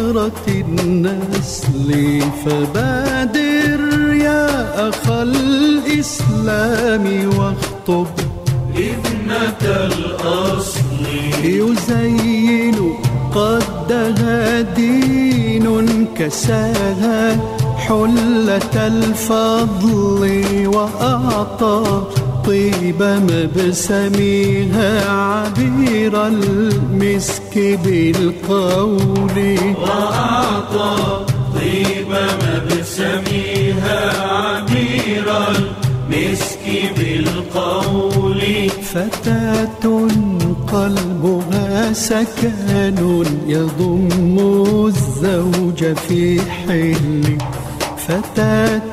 ثمرة النسل، فبادر يا أخ الإسلام واخطب ابنة الأصل. يزين قدها دين كساها حلة الفضل، وأعطى طيب مبسمها عبير المسك بالقول. وأعطى طيب مبسمها عبير المسك بالقول. فتاة قلبها سكن يضم الزوج في حل. فتاة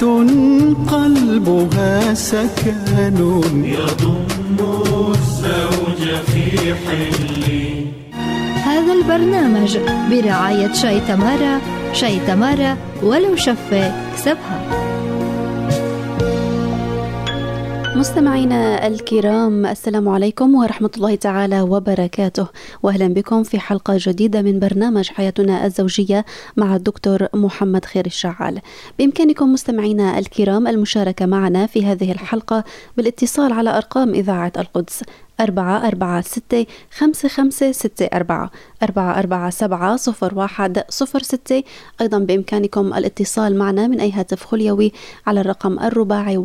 قلبها سكن يضم الزوج في حل. هذا البرنامج برعاية شاي تمارا. شاي تمارا ولو شفة كسبها. مستمعينا الكرام، السلام عليكم ورحمة الله تعالى وبركاته، وأهلا بكم في حلقة جديدة من برنامج حياتنا الزوجية مع الدكتور محمد خير الشعال. بإمكانكم مستمعينا الكرام المشاركة معنا في هذه الحلقة بالاتصال على أرقام إذاعة القدس 446-5564 447-0106. أيضا بإمكانكم الاتصال معنا من أي هاتف خليوي على الرقم الرباعي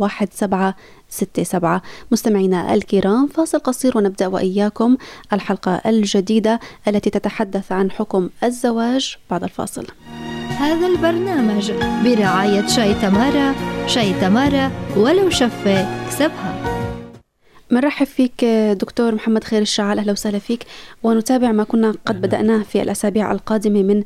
1767. مستمعينا الكرام، فاصل قصير ونبدأ وإياكم الحلقة الجديدة التي تتحدث عن حكم الزواج بعد الفاصل. هذا البرنامج برعاية شاي تمارا. شاي تمارا ولو شفة كسبها. مرحب فيك دكتور محمد خير الشعال، أهلا وسهلا فيك، ونتابع ما كنا قد بدأناه في الأسابيع القادمة من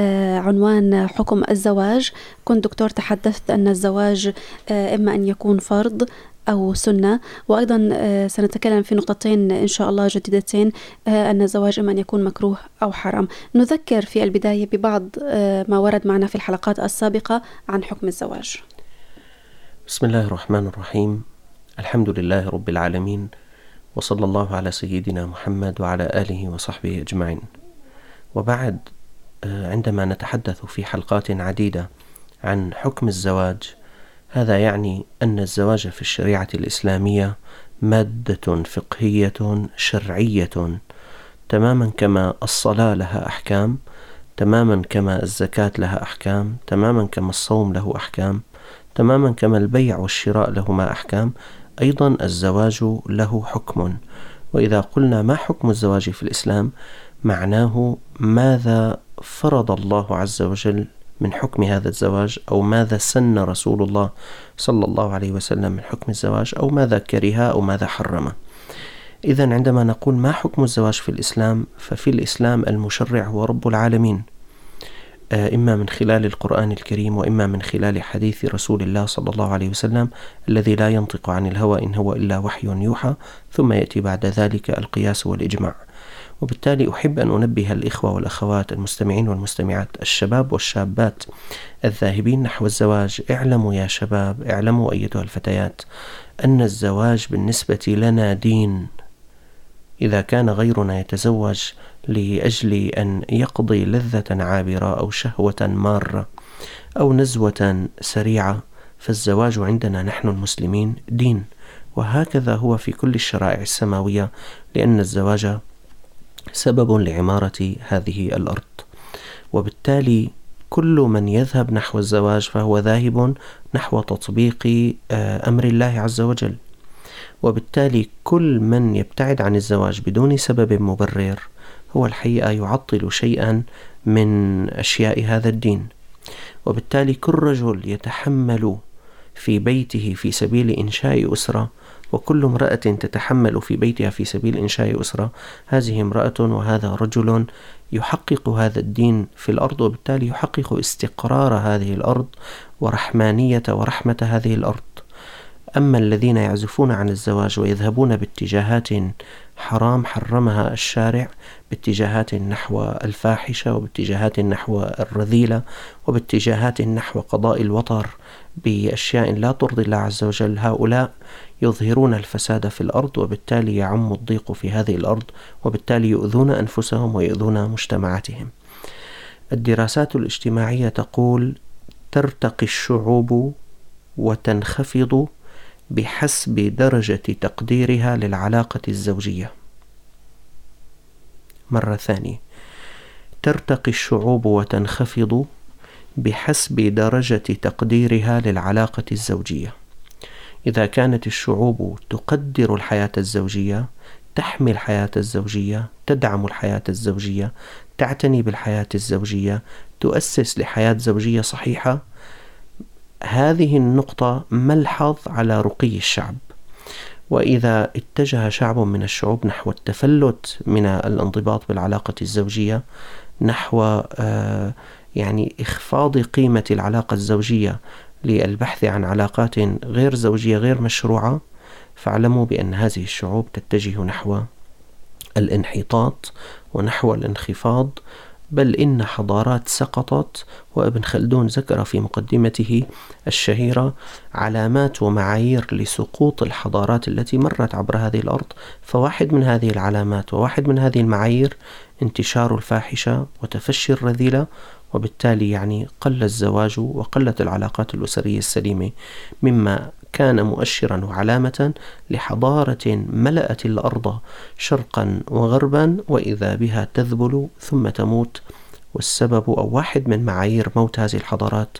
عنوان حكم الزواج. كنت دكتور تحدثت أن الزواج إما أن يكون فرض أو سنة، وأيضا سنتكلم في نقطتين إن شاء الله جديدتين، أن الزواج إما أن يكون مكروه أو حرام. نذكر في البداية ببعض ما ورد معنا في الحلقات السابقة عن حكم الزواج. بسم الله الرحمن الرحيم. الحمد لله رب العالمين، وصلى الله على سيدنا محمد وعلى آله وصحبه أجمعين. وبعد، عندما نتحدث في حلقات عديدة عن حكم الزواج، هذا يعني أن الزواج في الشريعة الإسلامية مادة فقهية شرعية، تماما كما الصلاة لها أحكام، تماما كما الزكاة لها أحكام، تماما كما الصوم له أحكام، تماما كما البيع والشراء لهما أحكام، أيضا الزواج له حكم. وإذا قلنا ما حكم الزواج في الإسلام، معناه ماذا فرض الله عز وجل من حكم هذا الزواج، أو ماذا سن رسول الله صلى الله عليه وسلم من حكم الزواج، أو ماذا كره أو ماذا حرم. إذن عندما نقول ما حكم الزواج في الإسلام، ففي الإسلام المشرع هو رب العالمين، إما من خلال القرآن الكريم وإما من خلال حديث رسول الله صلى الله عليه وسلم الذي لا ينطق عن الهوى إن هو إلا وحي يوحى، ثم يأتي بعد ذلك القياس والإجماع. وبالتالي أحب أن أنبه الإخوة والأخوات المستمعين والمستمعات، الشباب والشابات الذاهبين نحو الزواج، اعلموا يا شباب، اعلموا أيتها الفتيات، أن الزواج بالنسبة لنا دين. إذا كان غيرنا يتزوج لأجل أن يقضي لذة عابرة أو شهوة مارة أو نزوة سريعة، فالزواج عندنا نحن المسلمين دين. وهكذا هو في كل الشرائع السماوية، لأن الزواج سبب لعمارة هذه الأرض. وبالتالي كل من يذهب نحو الزواج فهو ذاهب نحو تطبيق أمر الله عز وجل. وبالتالي كل من يبتعد عن الزواج بدون سبب مبرر هو الحقيقة يعطل شيئا من أشياء هذا الدين. وبالتالي كل رجل يتحمل في بيته في سبيل إنشاء أسرة، وكل امرأة تتحمل في بيتها في سبيل إنشاء أسرة، هذه امرأة وهذا رجل يحقق هذا الدين في الأرض، وبالتالي يحقق استقرار هذه الأرض ورحمانية ورحمة هذه الأرض. أما الذين يعزفون عن الزواج ويذهبون باتجاهات حرام حرمها الشارع، باتجاهات نحو الفاحشة وباتجاهات نحو الرذيلة وباتجاهات نحو قضاء الوطر بأشياء لا ترضي الله عز وجل، هؤلاء يظهرون الفساد في الأرض، وبالتالي يعم الضيق في هذه الأرض، وبالتالي يؤذون أنفسهم ويؤذون مجتمعاتهم. الدراسات الاجتماعية تقول ترتقي الشعوب وتنخفض بحسب درجة تقديرها للعلاقة الزوجية. مرة ثانية، ترتقي الشعوب وتنخفض بحسب درجة تقديرها للعلاقة الزوجية. إذا كانت الشعوب تقدر الحياة الزوجية، تحمي الحياة الزوجية، تدعم الحياة الزوجية، تعتني بالحياة الزوجية، تؤسس لحياة زوجية صحيحة، هذه النقطة ملحظ على رقي الشعب. وإذا اتجه شعب من الشعوب نحو التفلت من الانضباط بالعلاقة الزوجية، نحو يعني إخفاض قيمة العلاقة الزوجية للبحث عن علاقات غير زوجية غير مشروعة، فاعلموا بأن هذه الشعوب تتجه نحو الانحطاط ونحو الانخفاض، بل إن حضارات سقطت. وابن خلدون ذكر في مقدمته الشهيرة علامات ومعايير لسقوط الحضارات التي مرت عبر هذه الأرض، فواحد من هذه العلامات وواحد من هذه المعايير انتشار الفاحشة وتفشي الرذيلة، وبالتالي يعني قل الزواج وقلت العلاقات الأسرية السليمة، مما كان مؤشرا وعلامة لحضارة ملأت الأرض شرقا وغربا، وإذا بها تذبل ثم تموت. والسبب أو واحد من معايير موت هذه الحضارات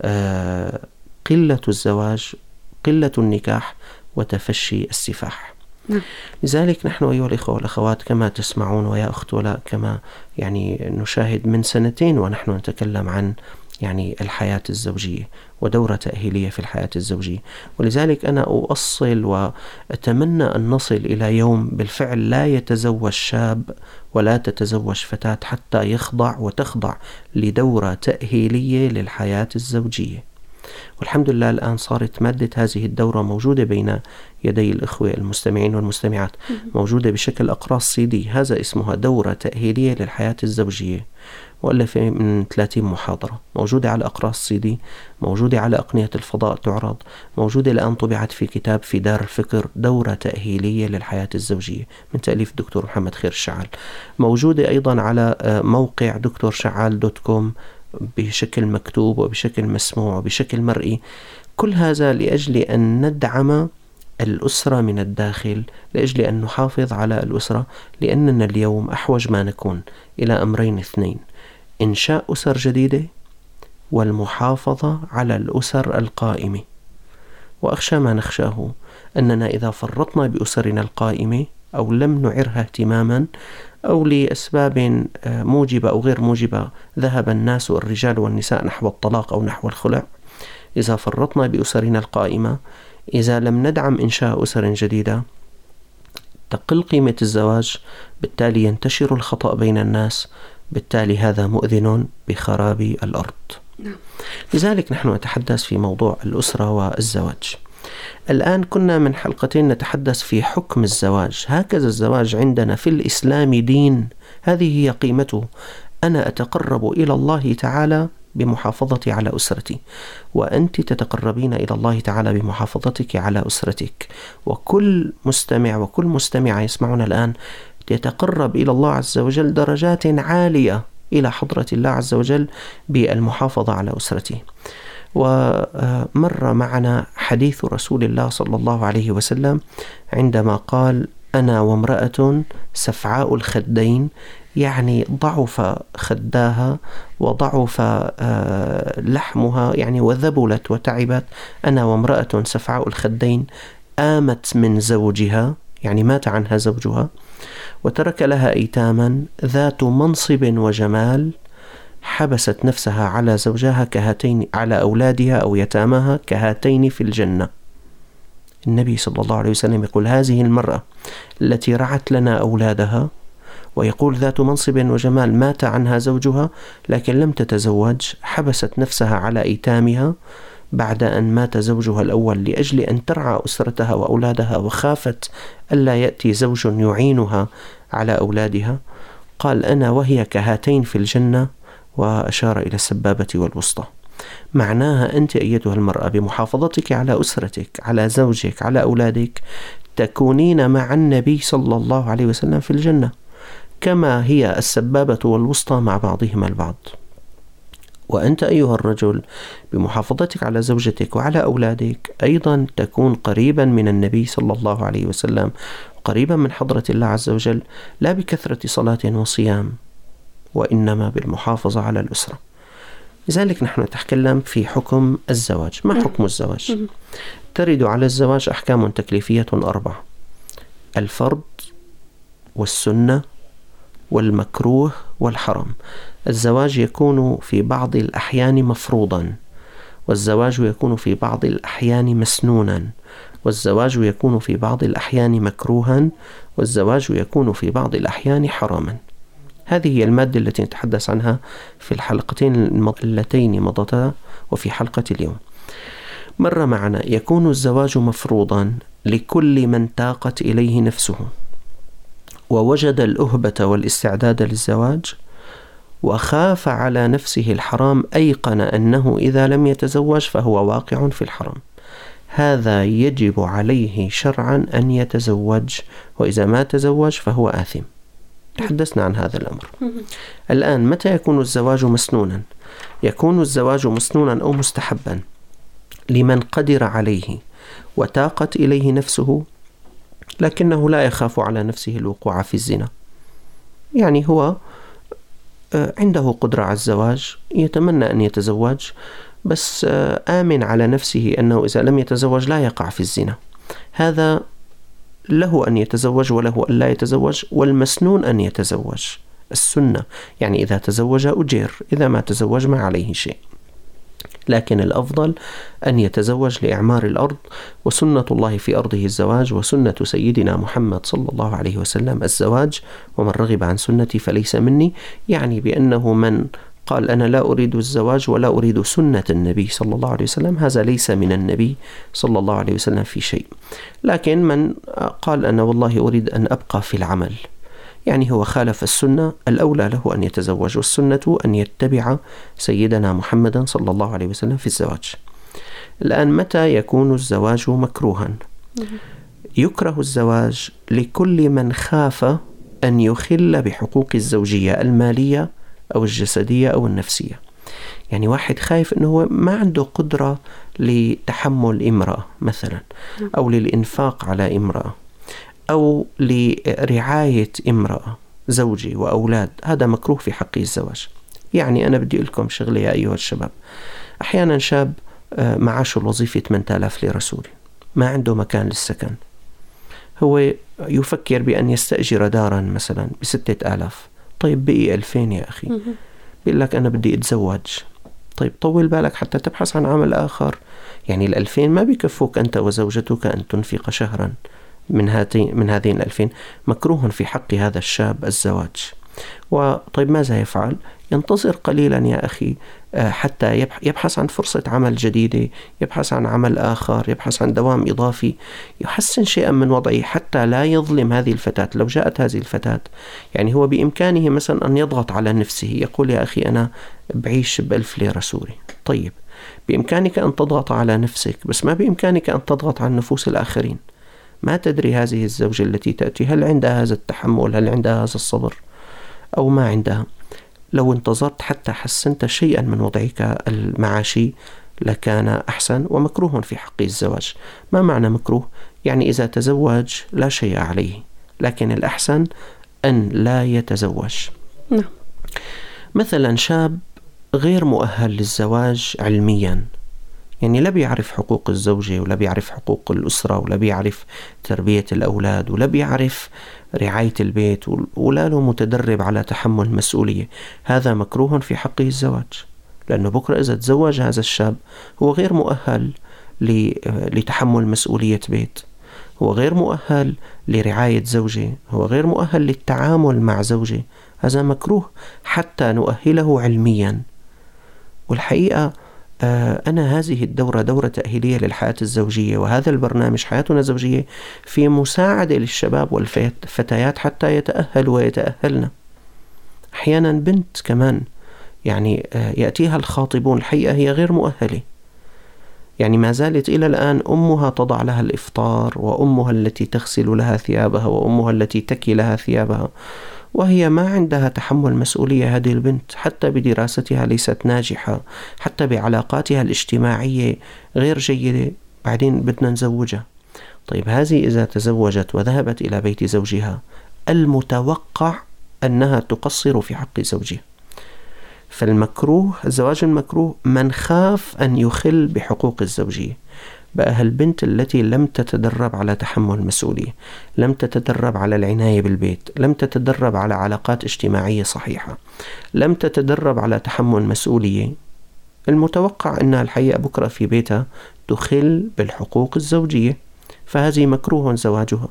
قلة الزواج، قلة النكاح، وتفشي السفاح. لذلك نحن أيها الإخوة والأخوات كما تسمعون ويا أخت ولاء، كما يعني نشاهد من 2 سنين ونحن نتكلم عن يعني الحياة الزوجية ودورة تأهيلية في الحياة الزوجية. ولذلك أنا أؤصل وأتمنى أن نصل إلى يوم بالفعل لا يتزوج شاب ولا تتزوج فتاة حتى يخضع وتخضع لدورة تأهيلية للحياة الزوجية. والحمد لله الآن صارت مادة هذه الدورة موجودة بين يدي الإخوة المستمعين والمستمعات، موجودة بشكل أقراص CD. هذا اسمها دورة تأهيلية للحياة الزوجية، مؤلفة من 30 محاضرة، موجودة على أقراص CD، موجودة على أقنية الفضاء تعرض، موجودة الآن طبعت في كتاب في دار الفكر، دورة تأهيلية للحياة الزوجية من تأليف الدكتور محمد خير الشعال، موجودة أيضا على موقع دكتورشعال.com بشكل مكتوب وبشكل مسموع وبشكل مرئي. كل هذا لأجل أن ندعم الأسرة من الداخل، لأجل أن نحافظ على الأسرة، لأننا اليوم أحوج ما نكون إلى أمرين 2: إنشاء أسر جديدة والمحافظة على الأسر القائمة. وأخشى ما نخشاه أننا إذا فرطنا بأسرنا القائمة أو لم نعرها اهتماما أو لأسباب موجبة أو غير موجبة ذهب الناس الرجال والنساء نحو الطلاق أو نحو الخلع، إذا فرطنا بأسرنا القائمة، إذا لم ندعم إنشاء أسر جديدة، تقل قيمة الزواج، بالتالي ينتشر الخطأ بين الناس، بالتالي هذا مؤذن بخراب الأرض. لذلك نحن نتحدث في موضوع الأسرة والزواج. الآن كنا من حلقتين نتحدث في حكم الزواج. هكذا الزواج عندنا في الإسلام دين، هذه هي قيمته. أنا أتقرب إلى الله تعالى بمحافظتي على أسرتي، وأنت تتقربين إلى الله تعالى بمحافظتك على أسرتك. وكل مستمع وكل مستمعة يسمعون الآن يتقرب إلى الله عز وجل درجات عالية إلى حضرة الله عز وجل بالمحافظة على أسرته. ومر معنا حديث رسول الله صلى الله عليه وسلم عندما قال: أنا وامرأة سفعاء الخدين، يعني ضعف خداها وضعف لحمها، يعني وذبلت وتعبت. أنا وامرأة سفعاء الخدين آمت من زوجها، يعني مات عنها زوجها، وترك لها أيتاما ذات منصب وجمال، حبست نفسها على زوجها كهاتين، على أولادها أو يتامها كهاتين في الجنة. النبي صلى الله عليه وسلم يقول: هذه المرأة التي رعت لنا أولادها، ويقول ذات منصب وجمال، مات عنها زوجها لكن لم تتزوج، حبست نفسها على أيتامها بعد أن مات زوجها الأول لأجل أن ترعى أسرتها وأولادها، وخافت ألا يأتي زوج يعينها على أولادها. قال: أنا وهي كهاتين في الجنة، وأشار إلى السبابة والوسطى. معناها أنت أيتها المرأة بمحافظتك على أسرتك، على زوجك، على أولادك، تكونين مع النبي صلى الله عليه وسلم في الجنة، كما هي السبابة والوسطى مع بعضهما البعض. وأنت أيها الرجل بمحافظتك على زوجتك وعلى أولادك أيضا تكون قريبا من النبي صلى الله عليه وسلم، قريبا من حضرة الله عز وجل، لا بكثرة صلاة وصيام، وإنما بالمحافظة على الأسرة. لذلك نحن نتكلم في حكم الزواج. ما حكم الزواج؟ ترد على الزواج أحكام تكليفية 4: الفرض والسنة والمكروه والحرام. الزواج يكون في بعض الأحيان مفروضا، والزواج يكون في بعض الأحيان مسنونا، والزواج يكون في بعض الأحيان مكروها، والزواج يكون في بعض الأحيان حراما. هذه هي المادة التي نتحدث عنها في الحلقتين اللتين مضتا وفي حلقة اليوم. مر معنا يكون الزواج مفروضا لكل من تاقت إليه نفسه ووجد الأهبة والاستعداد للزواج وخاف على نفسه الحرام، أيقن أنه إذا لم يتزوج فهو واقع في الحرام. هذا يجب عليه شرعا أن يتزوج، وإذا ما تزوج فهو آثم. تحدثنا عن هذا الأمر. الآن متى يكون الزواج مسنونا؟ يكون الزواج مسنونا أو مستحبا لمن قدر عليه وتاقت إليه نفسه، لكنه لا يخاف على نفسه الوقوع في الزنا. يعني هو عنده قدرة على الزواج، يتمنى أن يتزوج، بس آمن على نفسه أنه إذا لم يتزوج لا يقع في الزنا. هذا له أن يتزوج وله أن لا يتزوج، والمسنون أن يتزوج. السنة يعني إذا تزوج أجير، إذا ما تزوج ما عليه شيء، لكن الأفضل أن يتزوج لإعمار الأرض، وسنة الله في أرضه الزواج، وسنة سيدنا محمد صلى الله عليه وسلم الزواج، ومن رغب عن سنتي فليس مني. يعني بأنه من قال أنا لا أريد الزواج ولا أريد سنة النبي صلى الله عليه وسلم، هذا ليس من النبي صلى الله عليه وسلم في شيء. لكن من قال أنا والله أريد أن أبقى في العمل، يعني هو خالف السنة، الأولى له أن يتزوج، والسنة أن يتبع سيدنا محمد صلى الله عليه وسلم في الزواج. الآن متى يكون الزواج مكروها؟ يكره الزواج لكل من خاف أن يخل بحقوق الزوجية المالية أو الجسدية أو النفسية. يعني واحد خايف أنه هو ما عنده قدرة لتحمل امرأة مثلا، أو للإنفاق على امرأة، أو لرعاية امرأة، زوجي وأولاد، هذا مكروه في حق الزواج. يعني أنا بدي لكم شغلة يا أيها الشباب. أحيانا شاب معاشه الوظيفة 8000 ليرة سوري، ما عنده مكان للسكن، هو يفكر بأن يستأجر دارا مثلا ب6000. طيب بقي 2000 يا أخي، بيقول لك أنا بدي أتزوج. طيب طول بالك حتى تبحث عن عمل آخر. يعني 2000 ما بيكفوك أنت وزوجتك أن تنفق شهرا من هذين 2000. مكروه في حق هذا الشاب الزواج. وطيب ماذا يفعل؟ ينتظر قليلا يا أخي حتى يبحث عن فرصة عمل جديدة، يبحث عن عمل آخر، يبحث عن دوام إضافي، يحسن شيئا من وضعه حتى لا يظلم هذه الفتاة. لو جاءت هذه الفتاة، يعني هو بإمكانه مثلا أن يضغط على نفسه، يقول يا أخي أنا بعيش ب1000 ليرة سوري. طيب بإمكانك أن تضغط على نفسك، بس ما بإمكانك أن تضغط على نفوس الآخرين. ما تدري هذه الزوجة التي تأتي هل عندها هذا التحمل، هل عندها هذا الصبر أو ما عندها. لو انتظرت حتى حسنت شيئا من وضعك المعاشي لكان أحسن. ومكروه في حق الزواج. ما معنى مكروه؟ يعني إذا تزوج لا شيء عليه، لكن الأحسن أن لا يتزوج. مثلا شاب غير مؤهل للزواج علميا، يعني لا بيعرف حقوق الزوجة، ولا بيعرف حقوق الأسرة، ولا بيعرف تربية الأولاد، ولا بيعرف رعاية البيت، ولا له متدرب على تحمل المسؤولية. هذا مكروه في حقه الزواج، لأنه بكرة إذا تزوج هذا الشاب هو غير مؤهل لتحمل مسؤولية بيت، هو غير مؤهل لرعاية زوجة، هو غير مؤهل للتعامل مع زوجة. هذا مكروه حتى نؤهله علميا. والحقيقة أنا هذه الدورة دورة تأهيلية للحياة الزوجية، وهذا البرنامج حياتنا الزوجية في مساعدة للشباب والفتيات حتى يتأهلوا ويتأهلن. أحيانا بنت كمان يعني يأتيها الخاطبون الحقيقة هي غير مؤهلة، يعني ما زالت إلى الآن أمها تضع لها الإفطار، وأمها التي تغسل لها ثيابها، وأمها التي تكي لها ثيابها، وهي ما عندها تحمل مسؤولية. هذه البنت حتى بدراستها ليست ناجحة، حتى بعلاقاتها الاجتماعية غير جيدة، بعدين بدنا نزوجها. طيب هذه إذا تزوجت وذهبت إلى بيت زوجها المتوقع أنها تقصر في حق زوجها. فالمكروه، الزواج المكروه من خاف أن يخل بحقوق الزوجية. بقى هالبنت التي لم تتدرب على تحمل مسؤولية، لم تتدرب على العناية بالبيت، لم تتدرب على علاقات اجتماعية صحيحة، لم تتدرب على تحمل مسؤولية، المتوقع أنها الحقيقة بكرة في بيتها تخل بالحقوق الزوجية، فهذه مكروه زواجها.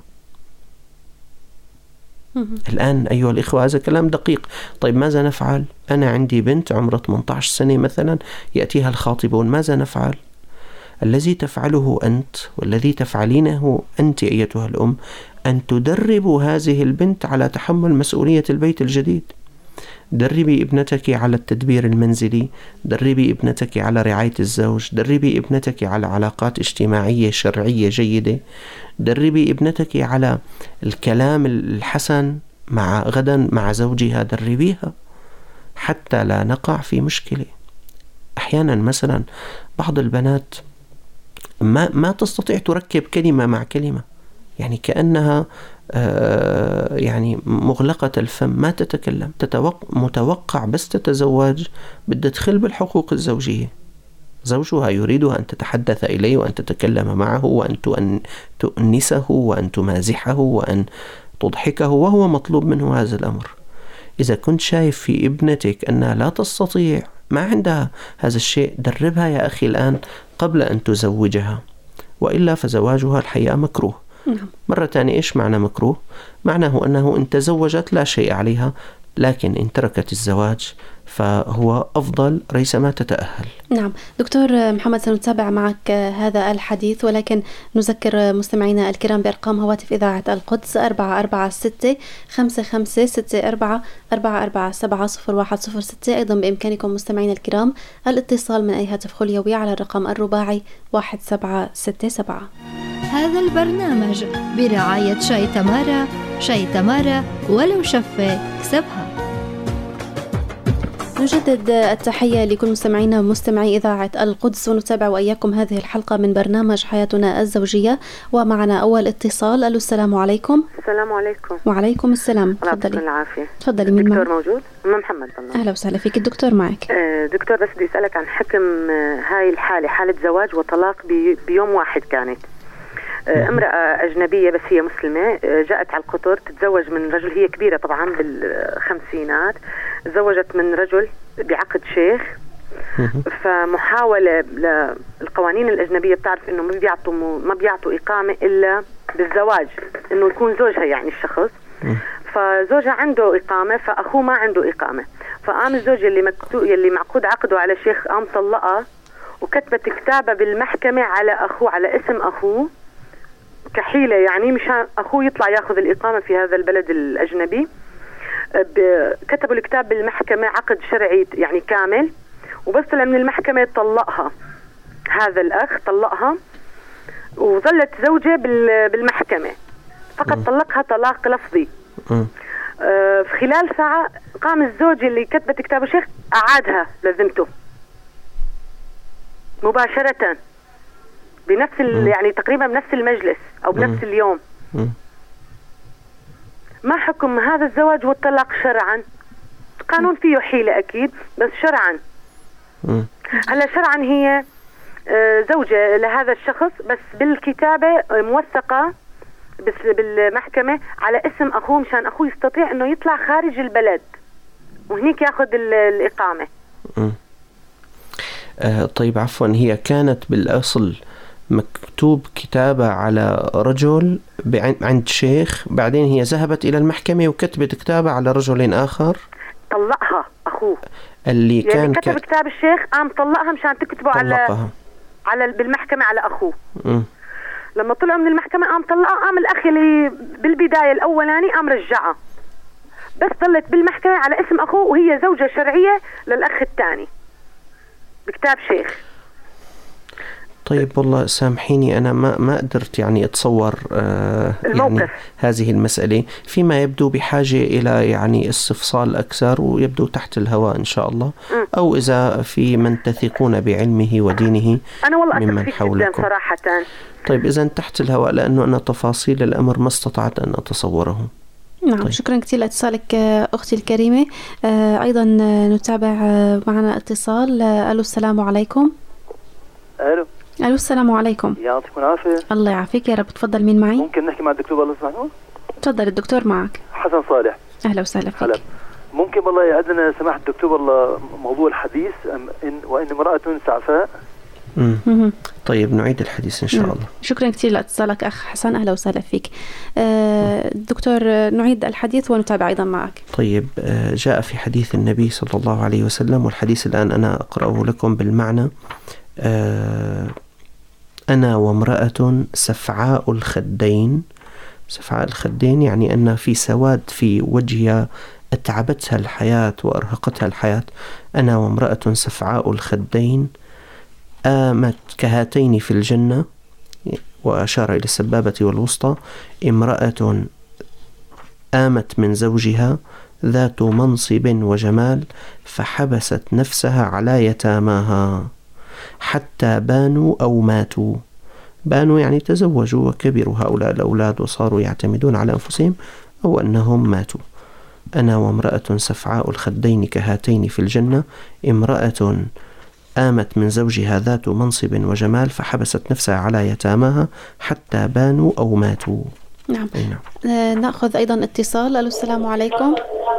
الآن أيها الإخوة هذا كلام دقيق. طيب ماذا نفعل؟ أنا عندي بنت عمرها 18 سنة مثلا، يأتيها الخاطبون، ماذا نفعل؟ الذي تفعله أنت والذي تفعلينه أنت أيتها الأم أن تدربوا هذه البنت على تحمل مسؤولية البيت الجديد. دربي ابنتك على التدبير المنزلي، دربي ابنتك على رعاية الزوج، دربي ابنتك على علاقات اجتماعية شرعية جيدة، دربي ابنتك على الكلام الحسن غدا مع زوجها، دربيها حتى لا نقع في مشكلة. أحيانا مثلا بعض البنات ما تستطيع تركب كلمة مع كلمة، يعني كأنها يعني مغلقة الفم، ما تتكلم، متوقع بس تتزوج بدها تدخل بالحقوق الزوجية. زوجها يريدها أن تتحدث إليه وأن تتكلم معه وأن تؤنسه وأن تمازحه وأن تضحكه، وهو مطلوب منه هذا الأمر. إذا كنت شايف في ابنتك أنها لا تستطيع، ما عندها هذا الشيء، دربها يا أخي الآن قبل أن تزوجها، وإلا فزواجها الحقيقة مكروه. مرة تانية إيش معنى مكروه؟ معناه أنه إن تزوجت لا شيء عليها، لكن إن تركت الزواج فهو أفضل ريثما تتأهل. نعم دكتور محمد، سنتابع معك هذا الحديث، ولكن نذكر مستمعينا الكرام بأرقام هواتف إذاعة القدس 446-5564-447-0106. أيضا بإمكانكم مستمعينا الكرام الاتصال من أي هاتف خليوي على الرقم الرباعي 1767. هذا البرنامج برعاية شاي تمارا. شاي تمارا ولو شفة كسبها. نجدد التحية لكل مستمعينا ومستمعي إذاعة القدس، ونتابع وإياكم هذه الحلقة من برنامج حياتنا الزوجية، ومعنا أول اتصال. ألو السلام عليكم. السلام عليكم. وعليكم السلام. تفضلي. العافية. تفضلي. مين الدكتور موجود؟ محمد. أهلا وسهلا فيك الدكتور، معك. دكتور بس بدي أسألك عن حكم هاي الحالة، حالة زواج وطلاق بيوم واحد. كانت امرأة أجنبية بس هي مسلمة، جاءت على القطر تتزوج من رجل، هي كبيرة طبعا بالخمسينات، تزوجت من رجل بعقد شيخ. فمحاولة القوانين الأجنبية بتعرف إنه ما بيعطوا إقامة إلا بالزواج، إنه يكون زوجها يعني الشخص. فزوجها عنده إقامة، فأخوه ما عنده إقامة. فقام الزوج يلي معقود عقده على شيخ قام طلقها، وكتبت كتابة بالمحكمة على أخوه، على اسم أخوه كحيلة، يعني مشان أخوه يطلع ياخذ الإقامة في هذا البلد الأجنبي. كتبوا الكتاب بالمحكمة عقد شرعي يعني كامل، وبس طلع من المحكمة طلقها. هذا الأخ طلقها وظلت زوجة بالمحكمة، فقط طلقها طلاق لفظي. في خلال ساعة قام الزوج اللي كتبت كتاب الشيخ أعادها لذمته مباشرة بنفس يعني تقريبا بنفس المجلس أو بنفس اليوم. ما حكم هذا الزواج والطلاق شرعا؟ قانون فيه حيلة أكيد، بس شرعا هلا شرعا هي زوجة لهذا الشخص، بس بالكتابة موثقة بس بالمحكمة على اسم أخوه، مشان أخوه يستطيع أنه يطلع خارج البلد وهنيك ياخذ الإقامة. طيب عفوا، هي كانت بالأصل مكتوب كتابة على رجل عند شيخ، بعدين هي ذهبت إلى المحكمة وكتبت كتابة على رجل آخر، طلقها أخوه اللي كان يعني كتب كتاب الشيخ، قام طلقها مشان تكتبه على بالمحكمة على أخوه. لما طلعوا من المحكمة قام طلقها، قام الأخ اللي بالبداية الأولاني قام رجعها، بس ظلت بالمحكمة على اسم أخوه، وهي زوجة شرعية للأخ الثاني بكتاب شيخ. طيب والله سامحيني، أنا ما قدرت يعني أتصور يعني هذه المسألة، فيما يبدو بحاجة إلى يعني استفصال أكثر، ويبدو تحت الهواء إن شاء الله، أو إذا في من تثقون بعلمه ودينه أنا والله ممن حولكم صراحة. طيب إذا تحت الهواء، لأنه أنا تفاصيل الأمر ما استطعت أن أتصوره. نعم. طيب. شكرا كثير لاتصالك أختي الكريمة. أيضا نتابع معنا اتصال. ألو السلام عليكم. ألو السلام عليكم. يعطيكم العافية. الله يعافيك يا رب. تفضل، مين معي؟ ممكن نحكي مع الدكتور الله يسمحه؟ تفضل الدكتور معك. حسن صالح. أهلا وسهلا فيك. حلب. ممكن والله يعدنا سماحة الدكتور والله موضوع الحديث وإن امرأة سعفاء. طيب نعيد الحديث إن شاء الله. شكرا كثير لاتصالك أخ حسن. أهلا وسهلا فيك. دكتور نعيد الحديث ونتابع أيضا معك. طيب جاء في حديث النبي صلى الله عليه وسلم، والحديث الآن أنا أقرأه لكم بالمعنى: أنا وامرأة سفعاء الخدين. سفعاء الخدين يعني أن في سواد في وجهها أتعبتها الحياة وأرهقتها الحياة. أنا وامرأة سفعاء الخدين آمت كهاتين في الجنة، وأشار إلى السبابة والوسطى. امرأة آمت من زوجها ذات منصب وجمال، فحبست نفسها على يتاماها حتى بانوا أو ماتوا. بانوا يعني تزوجوا وكبروا هؤلاء الأولاد وصاروا يعتمدون على أنفسهم، أو أنهم ماتوا. أنا وامرأة سفعاء الخدين كهاتين في الجنة. امرأة آمت من زوجها ذات منصب وجمال، فحبست نفسها على يتاماها حتى بانوا أو ماتوا. نعم. نأخذ أيضا اتصال. ألو السلام عليكم.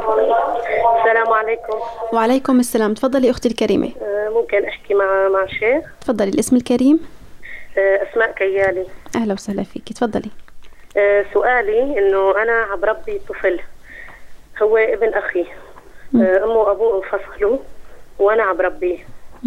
السلام عليكم. وعليكم السلام. تفضلي أختي الكريمة. ممكن أحكي مع الشيخ؟ تفضلي. الاسم الكريم؟ أسماء كيالي. أهلا وسهلا فيك. تفضلي. سؤالي إنه أنا عم بربي طفل، هو ابن أخي. أمه وأبوه انفصلوا وأنا عم بربيه.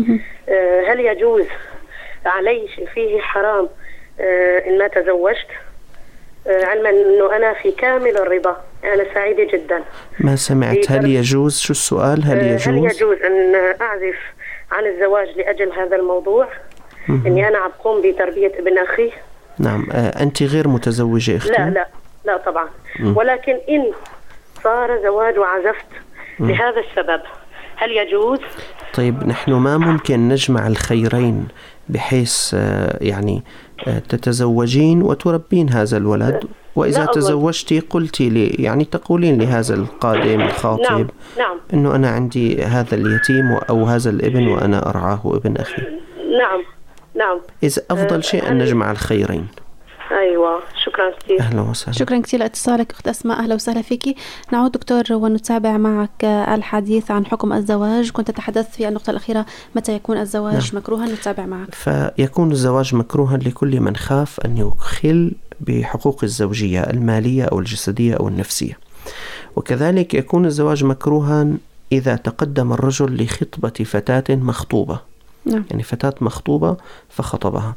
هل يجوز علي فيه حرام إن ما تزوجت، علما أنه أنا في كامل الرضا، أنا سعيدة جدا. ما سمعت. هل يجوز؟ شو السؤال؟ هل يجوز أن أعزف عن الزواج لأجل هذا الموضوع؟ إني أنا عم قوم بتربية ابن أخي. نعم. أنت غير متزوجة أختي؟ لا طبعا. ولكن إن صار زواج وعزفت لهذا السبب هل يجوز؟ طيب نحن ما ممكن نجمع الخيرين، بحيث يعني تتزوجين وتربين هذا الولد، وإذا تزوجتي قلتي لي يعني تقولين لهذا القادم الخاطب نعم. إنه أنا عندي هذا اليتيم أو هذا الابن وأنا أرعاه ابن أخي. نعم. إذا أفضل شيء أن نجمع الخيرين. أيوة. شكرا كثير. أهلا وسهلا. شكرا كثير لاتصالك أخت أسماء. أهلا وسهلا فيك. نعود دكتور ونتابع معك الحديث عن حكم الزواج. كنت تتحدث في النقطة الأخيرة متى يكون الزواج مكروها. نتابع معك. فيكون الزواج مكروها لكل من خاف أن يخل بحقوق الزوجية المالية أو الجسدية أو النفسية. وكذلك يكون الزواج مكروها إذا تقدم الرجل لخطبة فتاة مخطوبة. يعني فتاة مخطوبة فخطبها،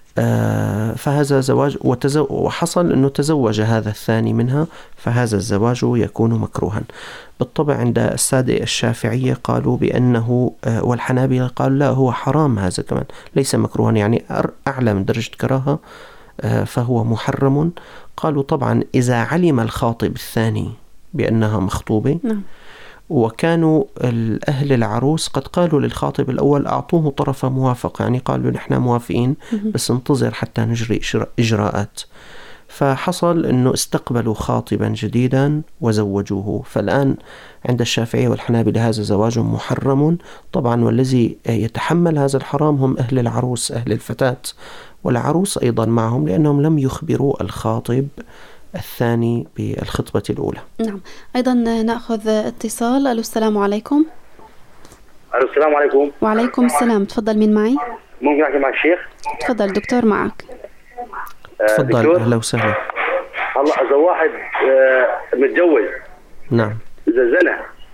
فهذا زواج وحصل أنه تزوج هذا الثاني منها، فهذا الزواج يكون مكروها. بالطبع عند السادة الشافعية قالوا بأنه، والحنابلة قالوا لا، هو حرام، هذا كمان ليس مكروها، يعني أعلى من درجة كراهة، فهو محرم. قالوا طبعا إذا علم الخاطب الثاني بأنها مخطوبة. وكانوا الأهل العروس قد قالوا للخاطب الأول أعطوه طرف موافقة، يعني قالوا نحن موافقين بس انتظر حتى نجري إجراءات. فحصل أنه استقبلوا خاطبا جديدا وزوجوه. فالآن عند الشافعية والحنابلة هذا زواج محرم طبعا، والذي يتحمل هذا الحرام هم أهل العروس، أهل الفتاة، والعروس أيضا معهم، لأنهم لم يخبروا الخاطب الثاني بالخطبة الأولى. نعم. أيضا نأخذ اتصال. ألو السلام عليكم. ألو السلام عليكم. وعليكم السلام. تفضل. مين معي؟ ممكن أحكي مع الشيخ؟ تفضل دكتور معك. تفضل. أهلا وسهلا. الله، إذا واحد متجوز. نعم. إذا زنى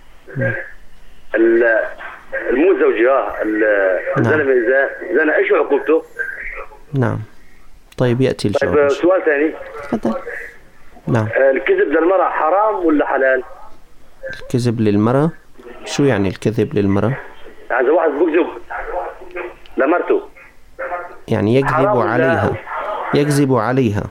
المو زوجها الزلمة إذا زنى إيش عقوبته؟ نعم. طيب يأتي الجواب. طيب سؤال ثاني. تفضل. نعم. الكذب للمرأة حرام ولا حلال؟ الكذب للمرأة؟ شو يعني الكذب للمرأة؟ يعني إذا واحد بكذب لمرته يعني يكذب عليها.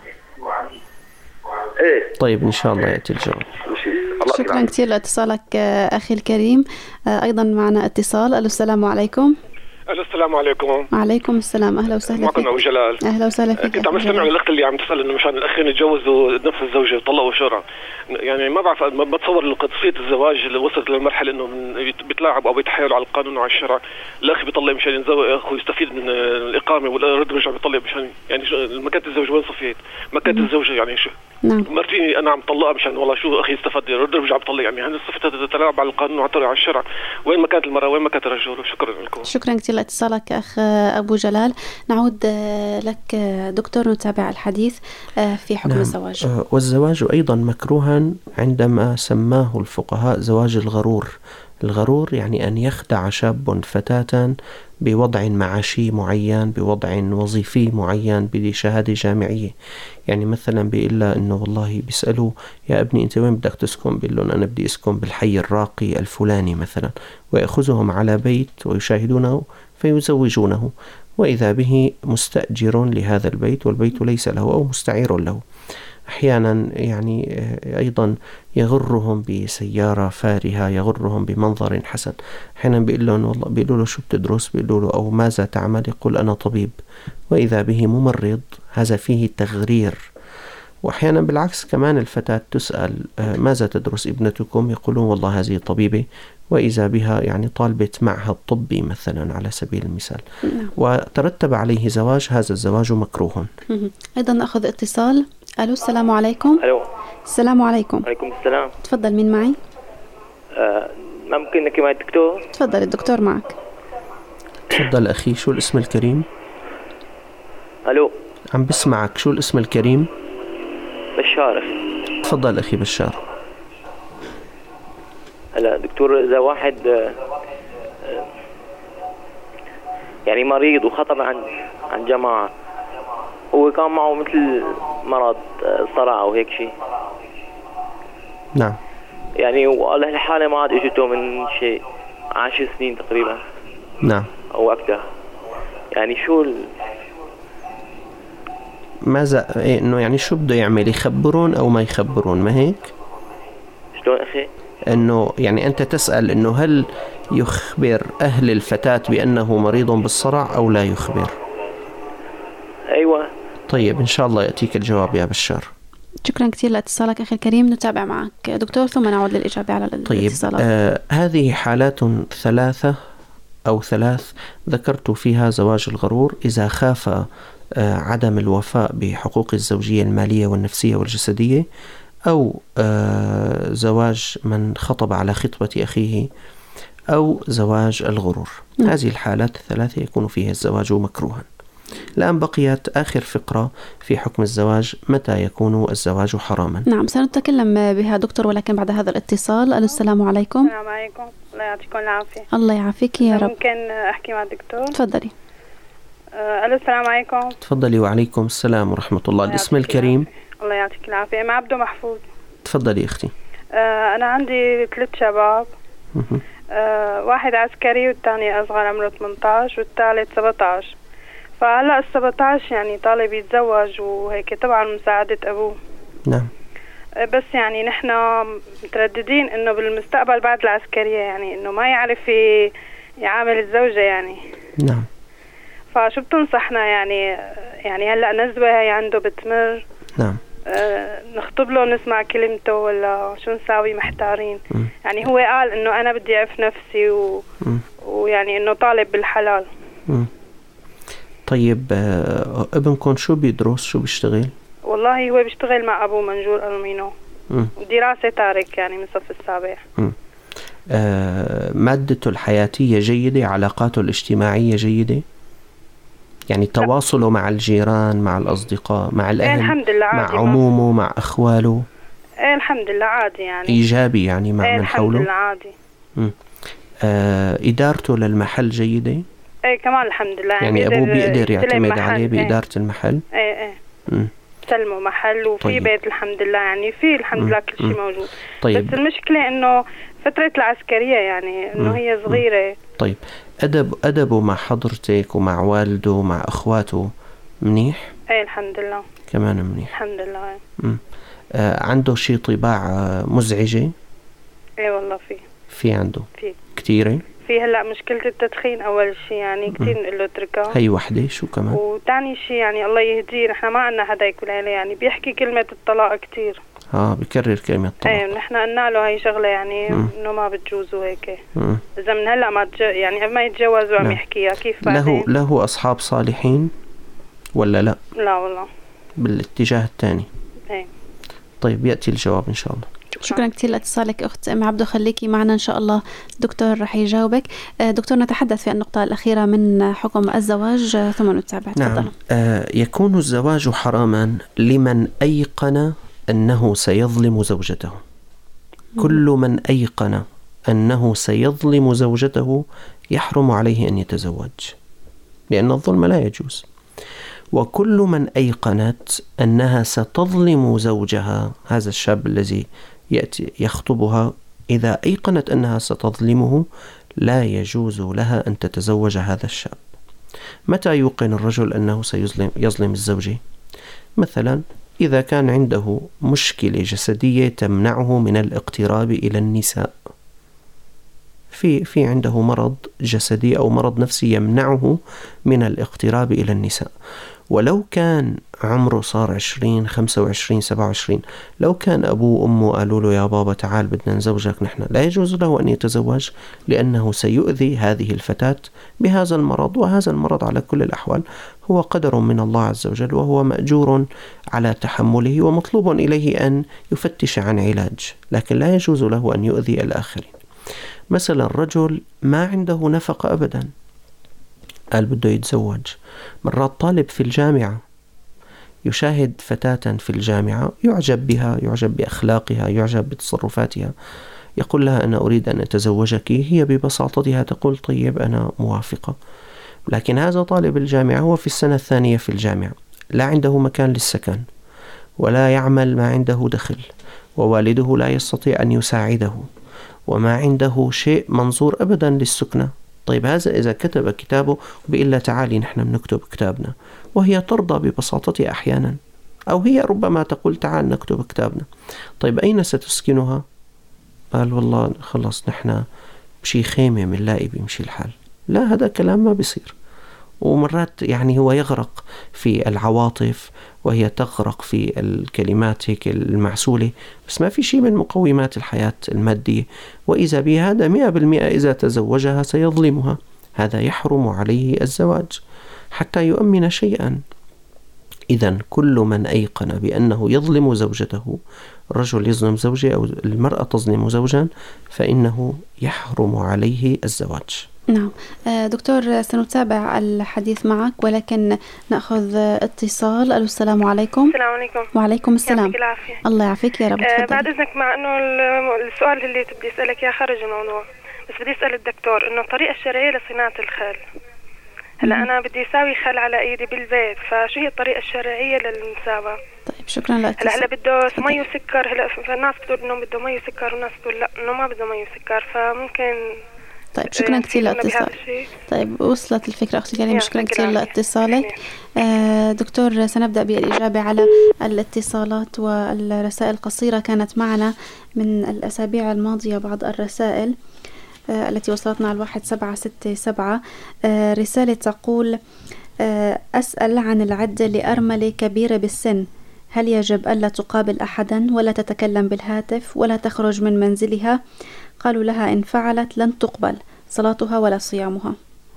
ايه طيب إن شاء الله يأتي الجواب. شكرا كثير لاتصالك أخي الكريم. أيضا معنا اتصال. ألو السلام عليكم. السلام عليكم. وعليكم السلام، أهلا وسهلا فيك. معكم أبو جلال. أهلا وسهلا فيك. كنت عم استمع للأخت اللي عم تسأل إنه مشان الأخين يتجوزوا نفس الزوجة وطلقوا شرع. يعني ما بعرف، ما بتصور قضية الزواج اللي وصلت للمرحلة إنه بيتلاعبوا أو بيتحايلوا على القانون وعلى الشرع. الأخ بيطلق مشان يتزوج أخوه يستفيد من الإقامة، والرد رجع بيطلق مشان يعني مكانة الزوج وين صفيت؟ مكانة الزوجة يعني شو؟ نعم. مرتي أنا عم طلقها مشان والله شو أخي استفاد، الرد رجع بيطلق. يعني هذا صفة تتلاعب على القانون وعلى الشرع. وين مكانة المرأة وين مكانة الرجل؟ شكرا لكم. شكرا كثير لاتصالك أخ أبو جلال. نعود لك دكتور نتابع الحديث في حكم الزواج. والزواج أيضا مكروها عندما سماه الفقهاء زواج الغرور. الغرور يعني أن يخدع شاب فتاة بوضع معاشي معين، بوضع وظيفي معين، بشهادة جامعية. يعني مثلا بيقول له إنه والله بيسألوا يا ابني أنت وين بدك تسكن؟ بيقول لهم أنا بدي أسكن بالحي الراقي الفلاني مثلا، ويأخذهم على بيت ويشاهدونه فيزوجونه، وإذا به مستأجر لهذا البيت والبيت ليس له أو مستعير له. أحيانا يعني أيضا يغرهم بسيارة فارهة، يغرهم بمنظر حسن. أحيانا بيقولوا له شو بتدرس؟ بيقولوا له أو ماذا تعمل؟ يقول أنا طبيب، وإذا به ممرض. هذا فيه تغرير. وأحيانا بالعكس كمان الفتاة تسأل ماذا تدرس ابنتكم؟ يقولون والله هذه طبيبة، وإذا بها يعني طالبة معهد طبي مثلا على سبيل المثال. وترتب عليه زواج، هذا الزواج مكروه. أيضا نأخذ اتصال. ألو السلام عليكم. ألو السلام عليكم. عليكم السلام. تفضل، مين معي؟ ممكن نحكي مع الدكتور؟ تفضل الدكتور معك. تفضل أخي، شو الاسم الكريم؟ ألو عم بسمعك، شو الاسم الكريم؟ بشار. تفضل أخي بشار. هلا دكتور، إذا واحد يعني مريض وخطر عن جماعة، هو كان معه مثل مرض صرع أو هيك شيء. نعم. يعني وقال الحالة ما عاد اجته من شيء 10 سنين تقريبا. نعم. أو أكثر. يعني شو ماذا إنه يعني شو بده يعمل؟ يخبرون أو ما يخبرون؟ ما هيك؟ شلون أخي؟ إنه يعني أنت تسأل إنه هل يخبر أهل الفتاة بأنه مريض بالصرع أو لا يخبر؟ أيوة. طيب إن شاء الله يأتيك الجواب يا بشار. شكرا كثير لاتصالك أخي الكريم. نتابع معك دكتور ثم نعود للإجابة على الاتصالات. طيب هذه حالات ثلاث ذكرت فيها زواج الغرور إذا خاف عدم الوفاء بحقوق الزوجية المالية والنفسية والجسدية، أو زواج من خطب على خطبة أخيه، أو زواج الغرور. هذه الحالات الثلاثة يكون فيها الزواج مكروها. الآن بقيت آخر فقرة في حكم الزواج، متى يكون الزواج حراما. نعم سنتكلم بها دكتور، ولكن بعد هذا الاتصال. السلام عليكم. السلام عليكم، الله يعطيكم العافية. الله يعافيك يا رب. ممكن أحكي مع الدكتور؟ تفضلي. السلام عليكم. تفضلي. وعليكم السلام ورحمة الله. الاسم الكريم؟ الله يعطيك العافية. مع عبدو محفوظ. تفضلي أختي. أنا عندي 3 شباب. واحد عسكري والثاني أصغر عمره 18 والثالث 17. فهلا 17 يعني طالب يتزوج وهيك طبعا مساعدة أبوه. نعم. بس يعني نحن مترددين إنه بالمستقبل بعد العسكرية يعني إنه ما يعرف يعامل الزوجة يعني. نعم. فشو بتنصحنا يعني هلا نزوة هي عنده بتمر. نعم. نخطب له نسمع كلمته ولا شو نساوي؟ محتارين. يعني هو قال إنه أنا بدي أعرف نفسي ويعني إنه طالب بالحلال. طيب ابنكم شو بيدرس؟ شو بيشتغل؟ والله هو بيشتغل مع أبوه منجور ألومينو. دراسة تارك يعني من صف السابع. مادته الحياتية جيدة؟ علاقاته الاجتماعية جيدة؟ يعني تواصله مع الجيران، مع الأصدقاء، مع الأهل، الحمد لله مع عمومه، مع أخواله؟ الحمد لله عادي يعني. إيجابي يعني مع من حوله؟ الحمد لله عادي. إدارته للمحل جيدة؟ كمان الحمد لله. يعني أبوه بيقدر يعتمد عليه بإدارة المحل؟ سلموا محل وفي طيب. بيت الحمد لله يعني في الحمد لله كل شيء موجود. طيب. بس المشكلة إنه فترة العسكرية يعني إنه هي صغيرة. طيب أدبه مع حضرتك ومع والده ومع أخواته منيح؟ ايه الحمد لله. كمان منيح الحمد لله. عنده شي طباع مزعجة؟ ايه والله في عنده في كتيرة. في هلا مشكلة التدخين أول شيء، يعني كتير نقول له اتركها. هي وحدة. شو كمان؟ وتاني شيء يعني الله يهديه، نحن ما عنا حدا يقول عليه، يعني بيحكي كلمة الطلاق كتير. بكرر كلمة الطلاق. ايه نحن قلنا له هاي شغلة يعني انه ما بتجوز وهيك. إذا من هلا ما يعني قبل ما يتجوز وعم يحكيها كيف بعدين؟ له أصحاب صالحين ولا لا؟ لا والله. بالاتجاه الثاني. ايه. طيب يأتي الجواب إن شاء الله. شكرا كثير لاتصالك أخت أم عبدو، خليكي معنا إن شاء الله، دكتور رح يجاوبك. دكتور نتحدث في النقطة الأخيرة من حكم الزواج ثم نتابع. نعم. يكون الزواج حراما لمن أيقن أنه سيظلم زوجته. كل من أيقن أنه سيظلم زوجته يحرم عليه أن يتزوج، لأن الظلم لا يجوز. وكل من أيقنت أنها ستظلم زوجها، هذا الشاب الذي يأتي يخطبها، إذا أيقنت أنها ستظلمه لا يجوز لها أن تتزوج هذا الشاب. متى يوقن الرجل أنه سيظلم الزوجة؟ مثلا إذا كان عنده مشكلة جسدية تمنعه من الاقتراب إلى النساء، في عنده مرض جسدي أو مرض نفسي يمنعه من الاقتراب إلى النساء، ولو كان عمره صار 20 25 27، لو كان أبوه وأمه قالوا له يا بابا تعال بدنا نزوجك نحن، لا يجوز له أن يتزوج، لأنه سيؤذي هذه الفتاة بهذا المرض، وهذا المرض على كل الأحوال هو قدر من الله عز وجل، وهو مأجور على تحمله ومطلوب إليه أن يفتش عن علاج، لكن لا يجوز له أن يؤذي الآخرين. مثلا رجل ما عنده نفقة أبدا، قال بده يتزوج، مرات طالب في الجامعة يشاهد فتاة في الجامعة يعجب بها، يعجب بأخلاقها، يعجب بتصرفاتها، يقول لها أنا أريد أن أتزوجك، هي ببساطتها تقول طيب أنا موافقة. لكن هذا طالب الجامعة هو في السنة الثانية في الجامعة، لا عنده مكان للسكن ولا يعمل، ما عنده دخل، ووالده لا يستطيع أن يساعده، وما عنده شيء منظور أبدا للسكنة. طيب هذا إذا كتب كتابه بيقول لها تعالي نحن بنكتب كتابنا، وهي ترضى ببساطة أحيانا، أو هي ربما تقول تعال نكتب كتابنا، طيب أين ستسكنها؟ قال والله خلص نحن بشي خيمة منلاقي بيمشي الحال. لا، هذا كلام ما بيصير. ومرات يعني هو يغرق في العواطف وهي تغرق في الكلمات هيك المعسولة، بس ما في شيء من مقومات الحياة المادية، وإذا بهذا 100% إذا تزوجها سيظلمها، هذا يحرم عليه الزواج حتى يؤمن شيئا. إذن كل من أيقن بأنه يظلم زوجته، الرجل يظلم زوجه أو المرأة تظلم زوجا، فإنه يحرم عليه الزواج. نعم دكتور، سنتابع الحديث معك، ولكن نأخذ اتصال. ألو السلام عليكم. السلام عليكم. وعليكم السلام. يعطيك العافية. الله يعافيك يا رب. بعد إذنك، مع إنه السؤال اللي بدي أسألك يا خارج الموضوع، بس بدي أسأل الدكتور إنه الطريقة الشرعية لصناعة الخل. هلا أنا بدي أساوي خل على إيدي بالبيت، فشو هي الطريقة الشرعية للمساواة؟ طيب شكرا لك. هلا بده مي وسكر، هلا فالناس بتقول إنه بده مي وسكر، والناس بتقول لا إنه ما بده مي وسكر، فممكن. طيب شكرا كثير لاتصالك. طيب وصلت الفكرة أختي كريم، شكرا كثير لاتصالك. دكتور، سنبدأ بالإجابة على الاتصالات والرسائل القصيرة. كانت معنا من الأسابيع الماضية بعض الرسائل التي وصلتنا على 1767. رسالة تقول أسأل عن العدة لأرملة كبيرة بالسن، هل يجب ألا تقابل أحدا ولا تتكلم بالهاتف ولا تخرج من منزلها؟ قالوا لها إن فعلت لن تقبل صلاتها ولا صيامها.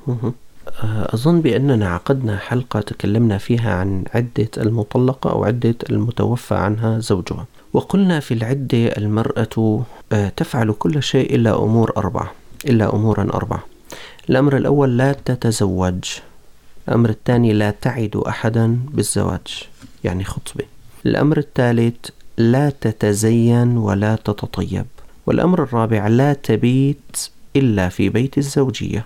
أظن بأننا عقدنا حلقة تكلمنا فيها عن عدة المطلقة أو عدة المتوفى عنها زوجها، وقلنا في العدة المرأة تفعل كل شيء إلا أمورا أربعة. الأمر الأول لا تتزوج، الأمر الثاني لا تعد أحدا بالزواج يعني خطبة، الأمر الثالث لا تتزين ولا تتطيب، والأمر الرابع لا تبيت إلا في بيت الزوجية.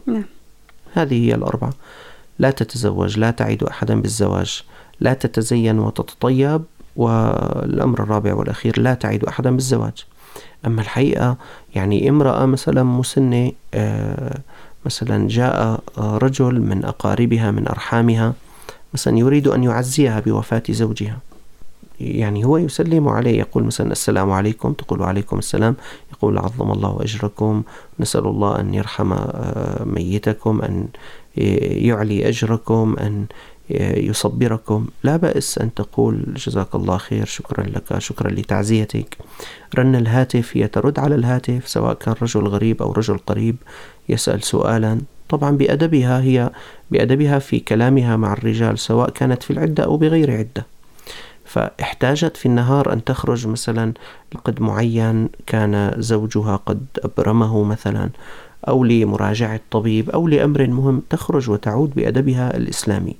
هذه هي الأربعة: لا تتزوج، لا تعد أحدا بالزواج، لا تتزين وتتطيب، والأمر الرابع والأخير لا تعد أحدا بالزواج. أما الحقيقة يعني امرأة مثلا مسنة مثلا جاء رجل من أقاربها من أرحامها مثلا يريد أن يعزيها بوفاة زوجها، يعني هو يسلم عليه، يقول مثلا السلام عليكم، تقول عليكم السلام، يقول عظم الله أجركم، نسأل الله أن يرحم ميتكم، أن يعلي أجركم، أن يصبركم. لا بأس أن تقول جزاك الله خير، شكرا لك، شكرا لتعزيتك. رن الهاتف، هي ترد على الهاتف، سواء كان رجل غريب أو رجل قريب يسأل سؤالا، طبعا بأدبها، هي بأدبها في كلامها مع الرجال سواء كانت في العدة أو بغير عدة. فاحتاجت في النهار أن تخرج مثلا لقد معين كان زوجها قد أبرمه مثلا، أو لمراجعة طبيب أو لأمر مهم، تخرج وتعود بأدبها الإسلامي.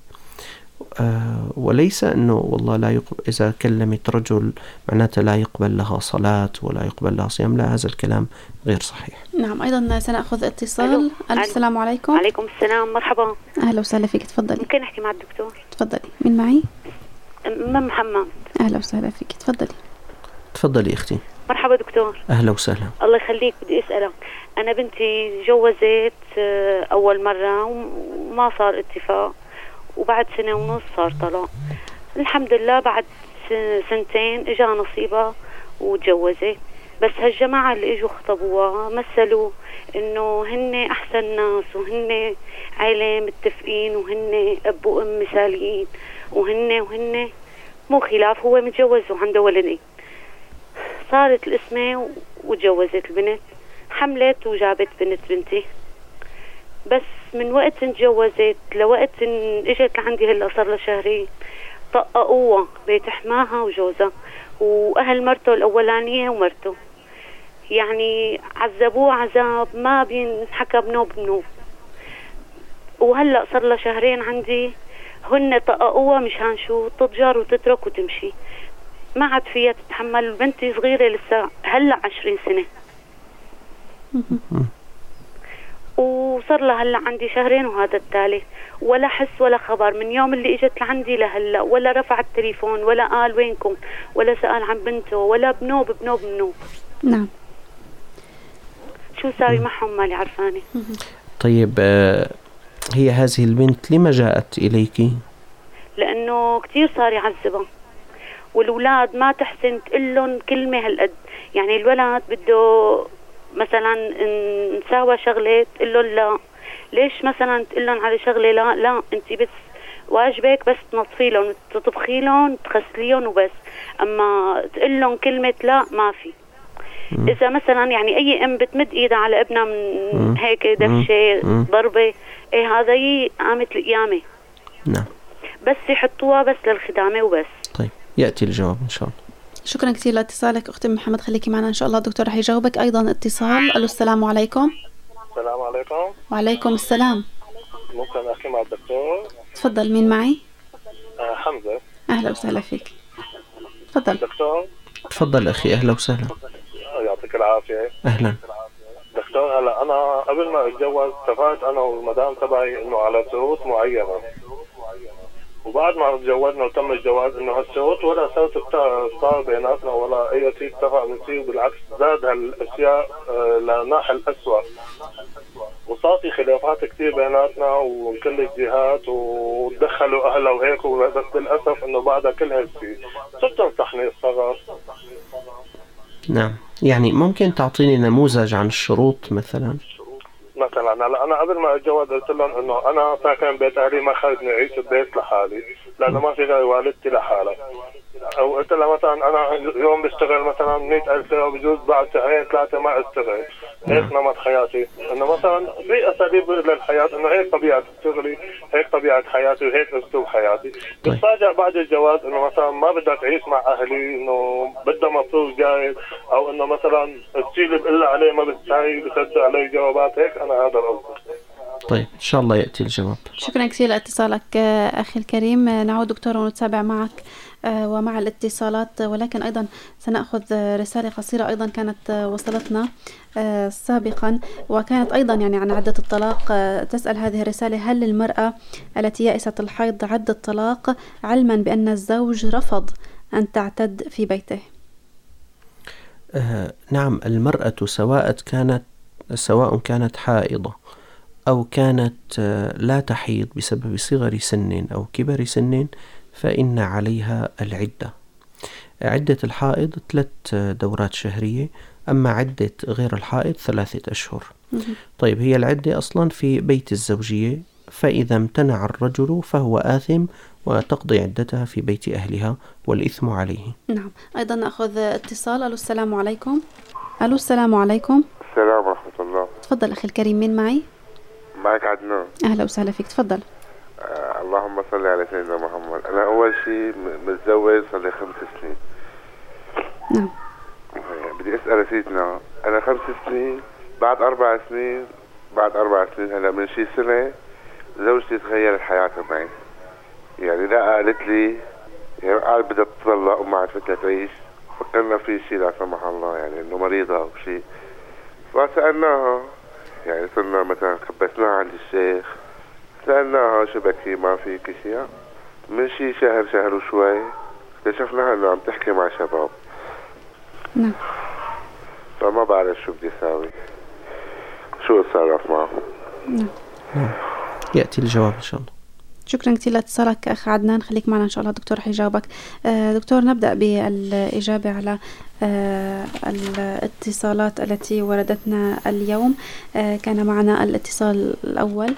وليس أنه والله لا يقبل إذا كلمت رجل معناته لا يقبل لها صلاة ولا يقبل لها صيام، لا، هذا الكلام غير صحيح. نعم. أيضا سنأخذ اتصال. السلام عليكم. عليكم السلام، مرحبا. أهلا وسهلا فيك، تفضلي. ممكن أحكي مع الدكتور؟ تفضلي. مين معي؟ محمد. أهلا وسهلا فيك، تفضلي. تفضلي أختي. مرحبا دكتور. أهلا وسهلا. الله يخليك. بدي أسألك، أنا بنتي جوزت أول مرة وما صار اتفاق، وبعد 1.5 سنة صار طلاق. الحمد لله بعد 2 اجا نصيبها وتجوزت. بس هالجماعة اللي اجوا خطبوها مثلوا انه هن احسن ناس، وهن عائلة متفقين، وهن اب وام مثاليين، وهن مو خلاف. هو متجوز وعنده ولدين. صارت القسمة وتجوزت البنت، حملت وجابت بنتي. بس من وقت تجوزت لوقت اجت لعندي هلا صار لها 2 شهر طققوها بيت حماها وجوزها واهل مرته الاولانيه ومرته، يعني عذبوه عذاب ما بينحكى بنوب. وهلا صار لها 2 شهر عندي، هن طققوها مشان شو تضجر وتترك وتمشي، ما عاد فيها تتحمل. بنتي صغيره لسه هلا 20 سنة، وصار لها هلا عندي 2 شهر وهذا الثالث، ولا حس ولا خبر من يوم اللي اجت لعندي لهلا، ولا رفع التليفون، ولا قال وينكم، ولا سأل عن بنته، ولا بنوب. نعم. شو ساوي معهم مالي عرفاني. طيب هي هذه البنت لما جاءت إليك؟ لأنه كتير صار يعذبها، والولاد ما تحسن تقلن كلمة هالقد. يعني الولد بده مثلا نساوى شغلة تقلن لا، ليش مثلا تقلن على شغلة لا انت بس واجبك بس تنظفي لهم، تطبخي لهم، تغسليهم وبس، اما تقلن كلمة لا ما في. اذا مثلا يعني اي ام بتمد ايدها على ابنها من هيك دفشة ضربة، هذا قامت القيامة. نعم. بس يحطوها بس للخدامة وبس. طيب يأتي الجواب إن شاء الله. شكرا كثير لاتصالك أختي محمد، خليكي معنا إن شاء الله. الدكتور رح يجاوبك. أيضا اتصال. ألو السلام عليكم. السلام عليكم. وعليكم السلام. ممكن أحكي مع الدكتور؟ تفضل. مين معي؟ حمزة. أهلا وسهلا فيك، تفضل. دكتور. تفضل أخي. أهلا وسهلا. يعطيك العافية. أهلا دكتور. هلا أنا قبل ما أتجوز اتفقت أنا والمدام تبعي إنه على شروط معينة، وبعد ما تجوزنا وتم الجواز انه هالشروط ولا صارت صار بيناتنا ولا اي شيء اتفق نصير، بالعكس زاد هالاشياء لناحية الأسوأ، وصار في خلافات كثير بيناتنا ومن كل الجهات، ودخلوا اهلها وهيك. بس للاسف انه بعد كل هالشيء صرت تنصحني الصغر. نعم. يعني ممكن تعطيني نموذج عن الشروط مثلا؟ هلا انا قبل ما اتجوز قلت لهم انه انا ساكن بيت اهلي، ما خلتني اعيش البيت لحالي لانه ما في غير والدتي لحالها. او قلت لها مثلا انا يوم بشتغل مثلا 100,000 ليره، بجوز بعد 2-3 ما اشتغل. هيك نمط حياتي، انه مثلا في اساليب للحياه، انه هيك طبيعه شغلي، هيك طبيعه حياتي، وهيك اسلوب حياتي. بتفاجئ بعد الجواز انه مثلا ما بدها تعيش مع اهلي، انه بدها مصروف جاي، او انه مثلا الشيء اللي بقول عليه ما بتساوي، بتصدق علي جوابات هيك. انا هذا القصد. طيب إن شاء الله يأتي الجواب. شكرا كثير لاتصالك أخي الكريم. نعود دكتور ونتابع معك ومع الاتصالات، ولكن أيضا سنأخذ رسالة قصيرة أيضا كانت وصلتنا سابقا، وكانت أيضا يعني عن عدة الطلاق. تسأل هذه الرسالة: هل للمرأة التي يأست الحيض عدة طلاق علما بأن الزوج رفض أن تعتد في بيته؟ نعم. المرأة سواء كانت حائضة أو كانت لا تحيض بسبب صغر سن أو كبر سن فإن عليها العدة. عدة الحائض 3 دورات شهرية، أما عدة غير الحائض 3 أشهر. طيب، هي العدة أصلا في بيت الزوجية، فإذا امتنع الرجل فهو آثم وتقضي عدتها في بيت أهلها والإثم عليه. نعم. أيضا نأخذ اتصال. ألو السلام عليكم. ألو السلام عليكم. السلام ورحمة الله. تفضل أخي الكريم، مين معي؟ معك عدنان. أهلا وسهلا فيك، تفضل. اللهم صل على سيدنا محمد. أنا أول شيء متزوج صار لي 5 سنين. نعم. بدي أسأل سيدنا، أنا 5 سنين بعد 4 سنين هلا من شي سنة زوجتي تغيرت حياتها معي. يعني لا قالت لي، يعني قال بدها تطلق وما عرفت لها تعيش، فكرنا في شيء لا سمح الله، يعني إنه مريضة أو شيء. فسألناها، يعني صرنا مثلا كبسناها عند الشيخ، سألناها شو بكي ما فيك شيء. من شي شهر وشوي اكتشفنا انه عم تحكي مع شباب. نعم. فما بعرف شو بدي اساوي، شو اتصرف معهم. نعم. يأتي الجواب إن شاء الله. شكرا كثير لاتصالك أخ عدنان، خليك معنا إن شاء الله دكتور رح يجاوبك. دكتور، نبدأ بالإجابة على الاتصالات التي وردتنا اليوم. كان معنا الاتصال الأول،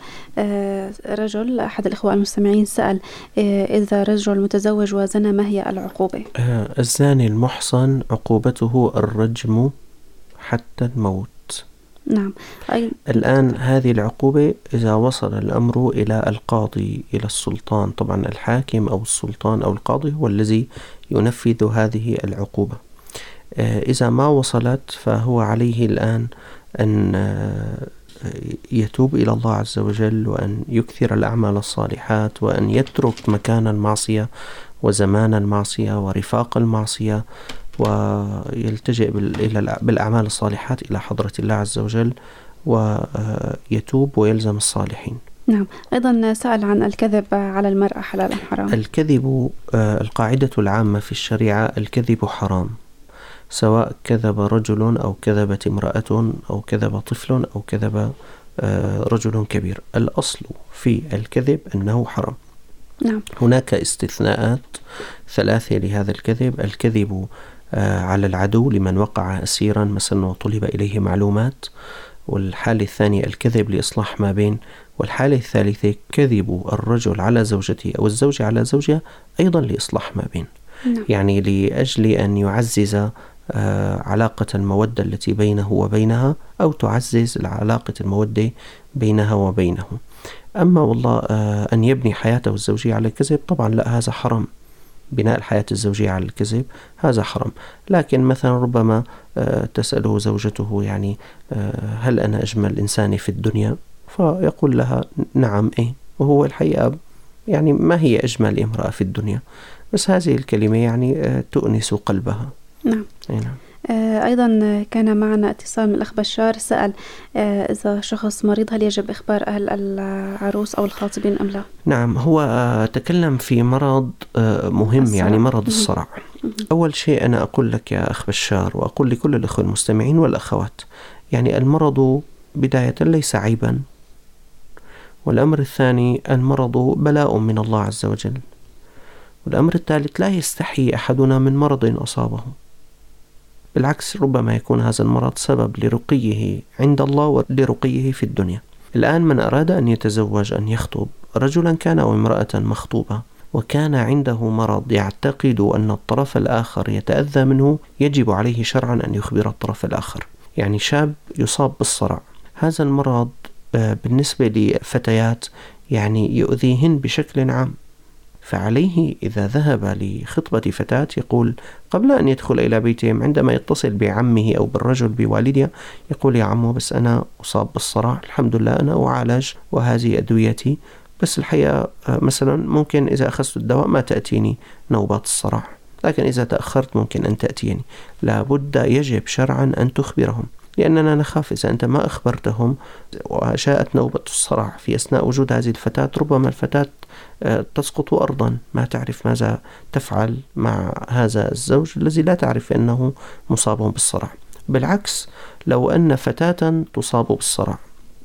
رجل أحد الإخوة المستمعين سأل إذا رجل متزوج وزنى ما هي العقوبة؟ الزاني المحصن عقوبته الرجم حتى الموت. نعم. الآن هذه العقوبة إذا وصل الأمر إلى القاضي، إلى السلطان، طبعا الحاكم أو السلطان أو القاضي هو الذي ينفذ هذه العقوبة. إذا ما وصلت فهو عليه الآن أن يتوب إلى الله عز وجل، وأن يكثر الأعمال الصالحات، وأن يترك مكان المعصية وزمان المعصية ورفاق المعصية، ويلتجئ بالأعمال الصالحات إلى حضرة الله عز وجل ويتوب ويلزم الصالحين. نعم. أيضا سأل عن الكذب على المرأة، حلال أم حرام؟ الكذب، القاعدة العامة في الشريعة الكذب حرام، سواء كذب رجل أو كذبت امرأة أو كذب طفل أو كذب رجل كبير. الأصل في الكذب أنه حرام. نعم. هناك استثناءات 3 لهذا الكذب: الكذب على العدو لمن وقع أسيرا مثلا وطلب إليه معلومات، والحالة الثانية الكذب لإصلاح ما بين، والحالة الثالثة كذب الرجل على زوجته أو الزوجة على زوجها أيضا لإصلاح ما بين. يعني لأجل أن يعزز علاقة المودة التي بينه وبينها، أو تعزز العلاقة المودة بينها وبينه. أما والله أن يبني حياته الزوجية على الكذب، طبعا لا، هذا حرام. بناء الحياة الزوجية على الكذب هذا حرام. لكن مثلا ربما تسأله زوجته يعني هل أنا أجمل إنسان في الدنيا؟ فيقول لها نعم إيه، وهو الحقيقة يعني ما هي أجمل امرأة في الدنيا، بس هذه الكلمة يعني تؤنس قلبها. نعم. نعم. أيضا كان معنا اتصال من الأخ بشار سأل إذا شخص مريض هل يجب إخبار أهل العروس أو الخاطبين أم لا؟ نعم، هو تكلم في مرض مهم الصرع. يعني مرض الصرع. أول شيء أنا أقول لك يا أخ بشار، وأقول لكل الأخوة المستمعين والأخوات، يعني المرض بداية ليس عيبا، والأمر الثاني المرض بلاء من الله عز وجل، والأمر الثالث لا يستحي أحدنا من مرض أصابه، بالعكس ربما يكون هذا المرض سبب لرقيه عند الله ولرقيه في الدنيا. الآن من أراد أن يتزوج، أن يخطب رجلا كان أو امرأة مخطوبة، وكان عنده مرض يعتقد أن الطرف الآخر يتأذى منه، يجب عليه شرعا أن يخبر الطرف الآخر. يعني شاب يصاب بالصرع، هذا المرض بالنسبة لفتيات يعني يؤذيهن بشكل عام، فعليه إذا ذهب لخطبة فتاة يقول قبل أن يدخل إلى بيتهم، عندما يتصل بعمه أو بالرجل بوالدها يقول يا عمو بس أنا أصاب بالصرع، الحمد لله أنا أعالج وهذه أدويتي، بس الحقيقة مثلا ممكن إذا أخذت الدواء ما تأتيني نوبات الصرع، لكن إذا تأخرت ممكن أن تأتيني. لابد يجب شرعا أن تخبرهم، لأننا نخاف إذا أنت ما أخبرتهم وجاءت نوبة الصرع في أثناء وجود هذه الفتاة، ربما الفتاة تسقط أرضا، ما تعرف ماذا تفعل مع هذا الزوج الذي لا تعرف أنه مصاب بالصرع. بالعكس، لو أن فتاة تصاب بالصرع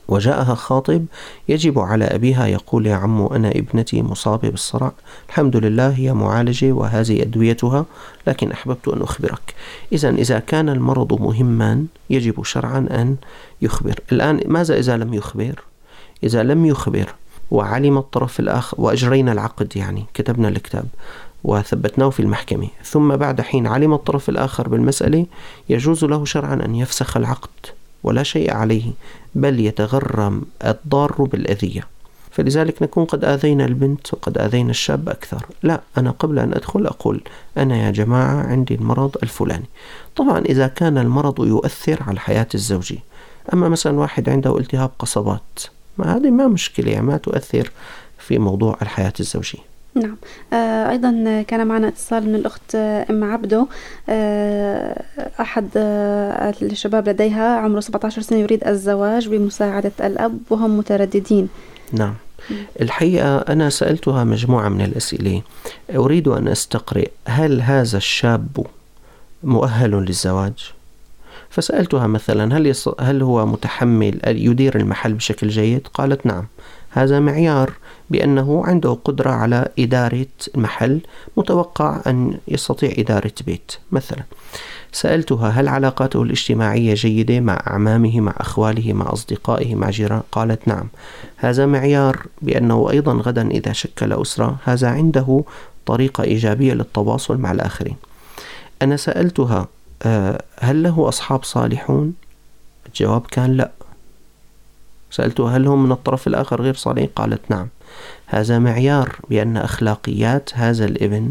وجاءها خاطب، يجب على أبيها يقول: يا عمو أنا ابنتي مصابة بالصرع، الحمد لله هي معالجة وهذه أدويتها، لكن أحببت أن أخبرك. إذا كان المرض مهما يجب شرعا أن يخبر. الآن ماذا إذا لم يخبر؟ إذا لم يخبر وعلم الطرف الآخر وأجرينا العقد، يعني كتبنا الكتاب وثبتناه في المحكمة، ثم بعد حين علم الطرف الآخر بالمسألة، يجوز له شرعا أن يفسخ العقد ولا شيء عليه، بل يتغرم الضار بالأذية. فلذلك نكون قد آذينا البنت وقد آذينا الشاب أكثر. لا، أنا قبل أن أدخل أقول: أنا يا جماعة عندي المرض الفلاني. طبعا إذا كان المرض يؤثر على الحياة الزوجية، أما مثلا واحد عنده التهاب قصبات، ما هذه ما مشكلة، يعني ما تؤثر في موضوع الحياة الزوجية. نعم. أيضا كان معنا اتصال من الأخت أم عبدو، أحد الشباب لديها عمره 17 سنة يريد الزواج بمساعدة الأب وهم مترددين. نعم. الحقيقة أنا سألتها مجموعة من الأسئلة، أريد أن أستقرئ هل هذا الشاب مؤهل للزواج؟ فسألتها مثلا هل هو متحمل يدير المحل بشكل جيد؟ قالت نعم، هذا معيار بأنه عنده قدرة على إدارة محل، متوقع أن يستطيع إدارة بيت مثلا. سألتها هل علاقاته الاجتماعية جيدة مع أعمامه، مع أخواله، مع أصدقائه، مع جيران؟ قالت نعم، هذا معيار بأنه أيضا غدا إذا شكل أسرة هذا عنده طريقة إيجابية للتواصل مع الآخرين. أنا سألتها هل له أصحاب صالحون؟ الجواب كان لا. سألتها هل هم من الطرف الآخر غير صالحين؟ قالت نعم. هذا معيار بأن أخلاقيات هذا الابن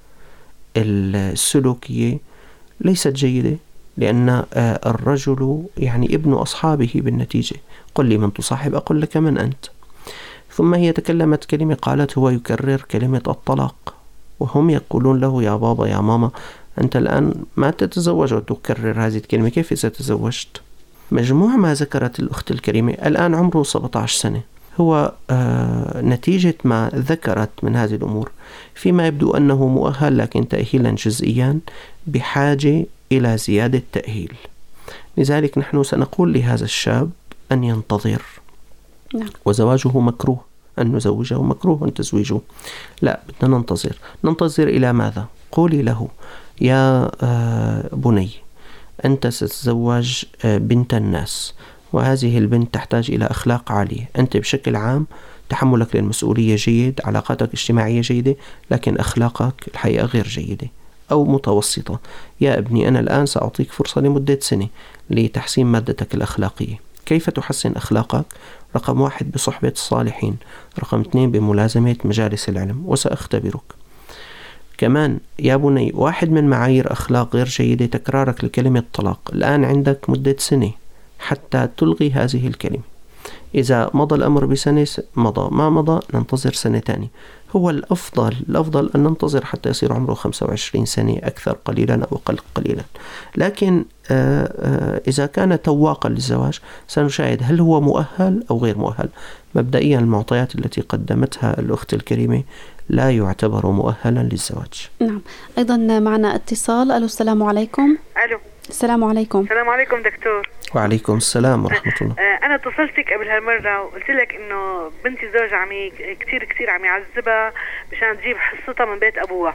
السلوكية ليست جيدة، لأن الرجل يعني ابن أصحابه بالنتيجة. قل لي من تصاحب أقول لك من أنت. ثم هي تكلمت كلمة، قالت هو يكرر كلمة الطلاق، وهم يقولون له يا بابا يا ماما أنت الآن ما تتزوج وتكرر هذه الكلمة، كيف إذا تزوجت؟ مجموع ما ذكرت الأخت الكريمة. الآن عمره 17 سنة، هو نتيجة ما ذكرت من هذه الأمور فيما يبدو أنه مؤهل، لكن تأهيلا جزئيا بحاجة إلى زيادة تأهيل. لذلك نحن سنقول لهذا الشاب أن ينتظر. نعم. وزواجه مكروه، أن نزوجه مكروه، أن تزويجه لا، بدنا ننتظر إلى ماذا؟ قولي له يا بني أنت ستتزوج بنت الناس، وهذه البنت تحتاج إلى أخلاق عالية. أنت بشكل عام تحملك للمسؤولية جيد، علاقاتك الاجتماعية جيدة، لكن أخلاقك الحقيقة غير جيدة أو متوسطة. يا ابني أنا الآن سأعطيك فرصة لمدة سنة لتحسين مادتك الأخلاقية. كيف تحسن أخلاقك؟ رقم 1 بصحبة الصالحين، رقم 2 بملازمة مجالس العلم، وسأختبرك. كمان يا بني، واحد من معايير أخلاق غير جيدة تكرارك لكلمة طلاق. الآن عندك مدة سنة حتى تلغي هذه الكلمة. إذا مضى الأمر بسنة مضى، ما مضى ننتظر سنة تانية. هو الأفضل أن ننتظر حتى يصير عمره 25 سنة، أكثر قليلا أو أقل قليلا. لكن إذا كان تواقا للزواج سنشاهد هل هو مؤهل أو غير مؤهل. مبدئيا المعطيات التي قدمتها الأخت الكريمة لا يعتبر مؤهلا للزواج. نعم. أيضا معنا اتصال. ألو، السلام عليكم. ألو، السلام عليكم. السلام عليكم دكتور. وعليكم السلام ورحمة الله. أنا اتصلتك قبل هالمرة وقلت لك إنه بنتي زوج عمي كتير عم يعذبها مشان تجيب حصتها من بيت أبوها،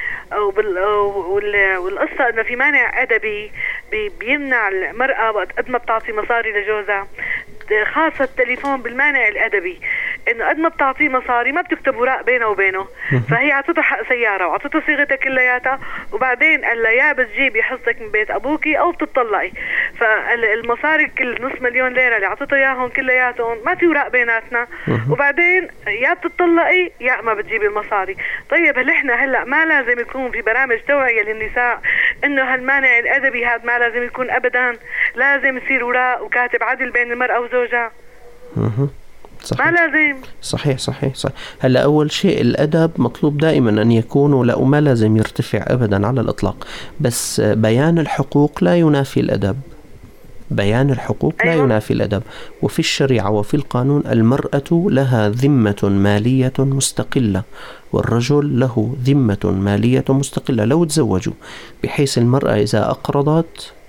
والقصة إنه في مانع أدبي بيمنع المرأة وقت قد ما بتعطي مصاري لجوزها، خاصة التليفون بالمانع الأدبي، إنه قد ما بتعطيه مصاري ما بتكتب وراء بينه وبينه. فهي عطته حق سيارة وعطته صيغتها كلياتها، وبعدين قال لها يا بتجيبي حصتك من بيت أبوكي أو بتطلقي. فالمصاري كل نص مليون ليرة اللي عطته إياهم كلياتهم ما في وراء بيناتنا، وبعدين يا بتطلقي يا ما بتجيبي المصاري. طيب هل إحنا هلأ ما لازم يكون في برامج توعية للنساء إنه هالمانع الأدبي هذا ما لازم يكون أبدا، لازم يصير وراء وكاتب عدل بين المرأة وزوجها؟ صحيح. ما لازم. صحيح. هلا أول شيء الأدب مطلوب دائما أن يكون، وما لازم يرتفع أبدا على الإطلاق، بس بيان الحقوق لا ينافي الأدب. بيان الحقوق لا ينافي الأدب. وفي الشريعة وفي القانون المرأة لها ذمة مالية مستقلة، والرجل له ذمة مالية مستقلة لو تزوجوا، بحيث المرأة إذا أقرضت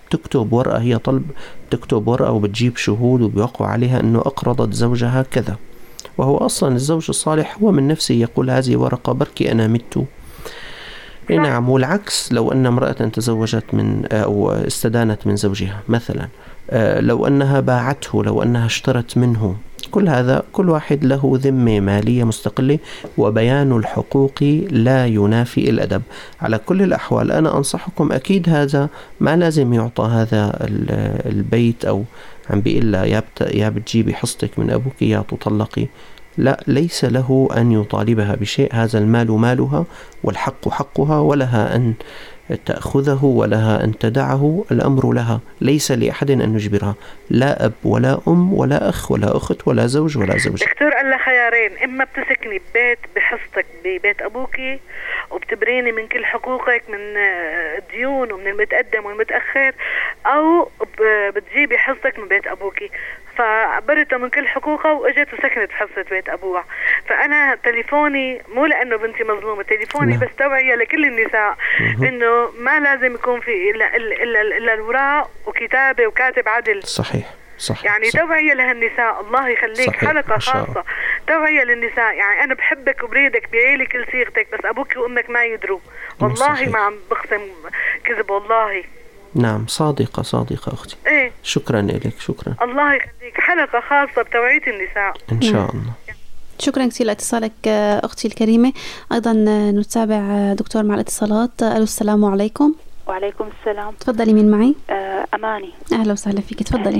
تكتب ورقة، هي تكتب ورقة وبتجيب شهود وبيوقعوا عليها أنه أقرضت زوجها كذا، وهو أصلا الزوج الصالح هو من نفسه يقول هذه ورقة بركي أنا مت. نعم. والعكس، لو أن امرأة تزوجت من أو استدانت من زوجها مثلا، لو أنها باعته، لو أنها اشترت منه، كل هذا كل واحد له ذمة مالية مستقلة، وبيان الحقوق لا ينافي الأدب. على كل الأحوال أنا أنصحكم، أكيد هذا ما لازم يعطى هذا البيت أو عم بيقول لها يا بتجيبي حصتك من أبوك يا تطلقي، لا، ليس له أن يطالبها بشيء، هذا المال مالها والحق حقها، ولها أن تأخذه ولها أن تدعه، الأمر لها، ليس لأحد أن يجبرها، لا أب ولا أم ولا أخ ولا أخت ولا زوج ولا زوجة. دكتور قال لها خيارين، إما بتسكني ببيت بحصتك ببيت أبوكي وبتبريني من كل حقوقك من الديون ومن المتقدم والمتأخر، أو بتجيبي حصتك من بيت أبوكي. فعبرتها من كل حقوقها وأجت وسكنت بحصة بيت أبوها. فأنا تليفوني مو لأنه بنتي مظلومة، تليفوني بس توعية لكل النساء إنه ما لازم يكون في إلا الوراء وكتابة وكاتب عدل. صحيح. يعني توعية لهالنساء، الله يخليك. صحيح. حلقة خاصة توعية للنساء. يعني أنا بحبك وبريدك بعيلي كل صيغتك، بس أبوك وأمك ما يدروا. والله صحيح. ما عم بقسم كذب والله. نعم، صادقة أختي. إيه؟ شكرا لك، شكرا. الله يخليك. حلقة خاصة بتوعية النساء إن شاء الله. شكرا كثير لاتصالك أختي الكريمة. أيضا نتابع دكتور مع الاتصالات. ألو، السلام عليكم. وعليكم السلام. تفضلي، مين معي؟ أماني. أهلا وسهلا فيك، تفضلي.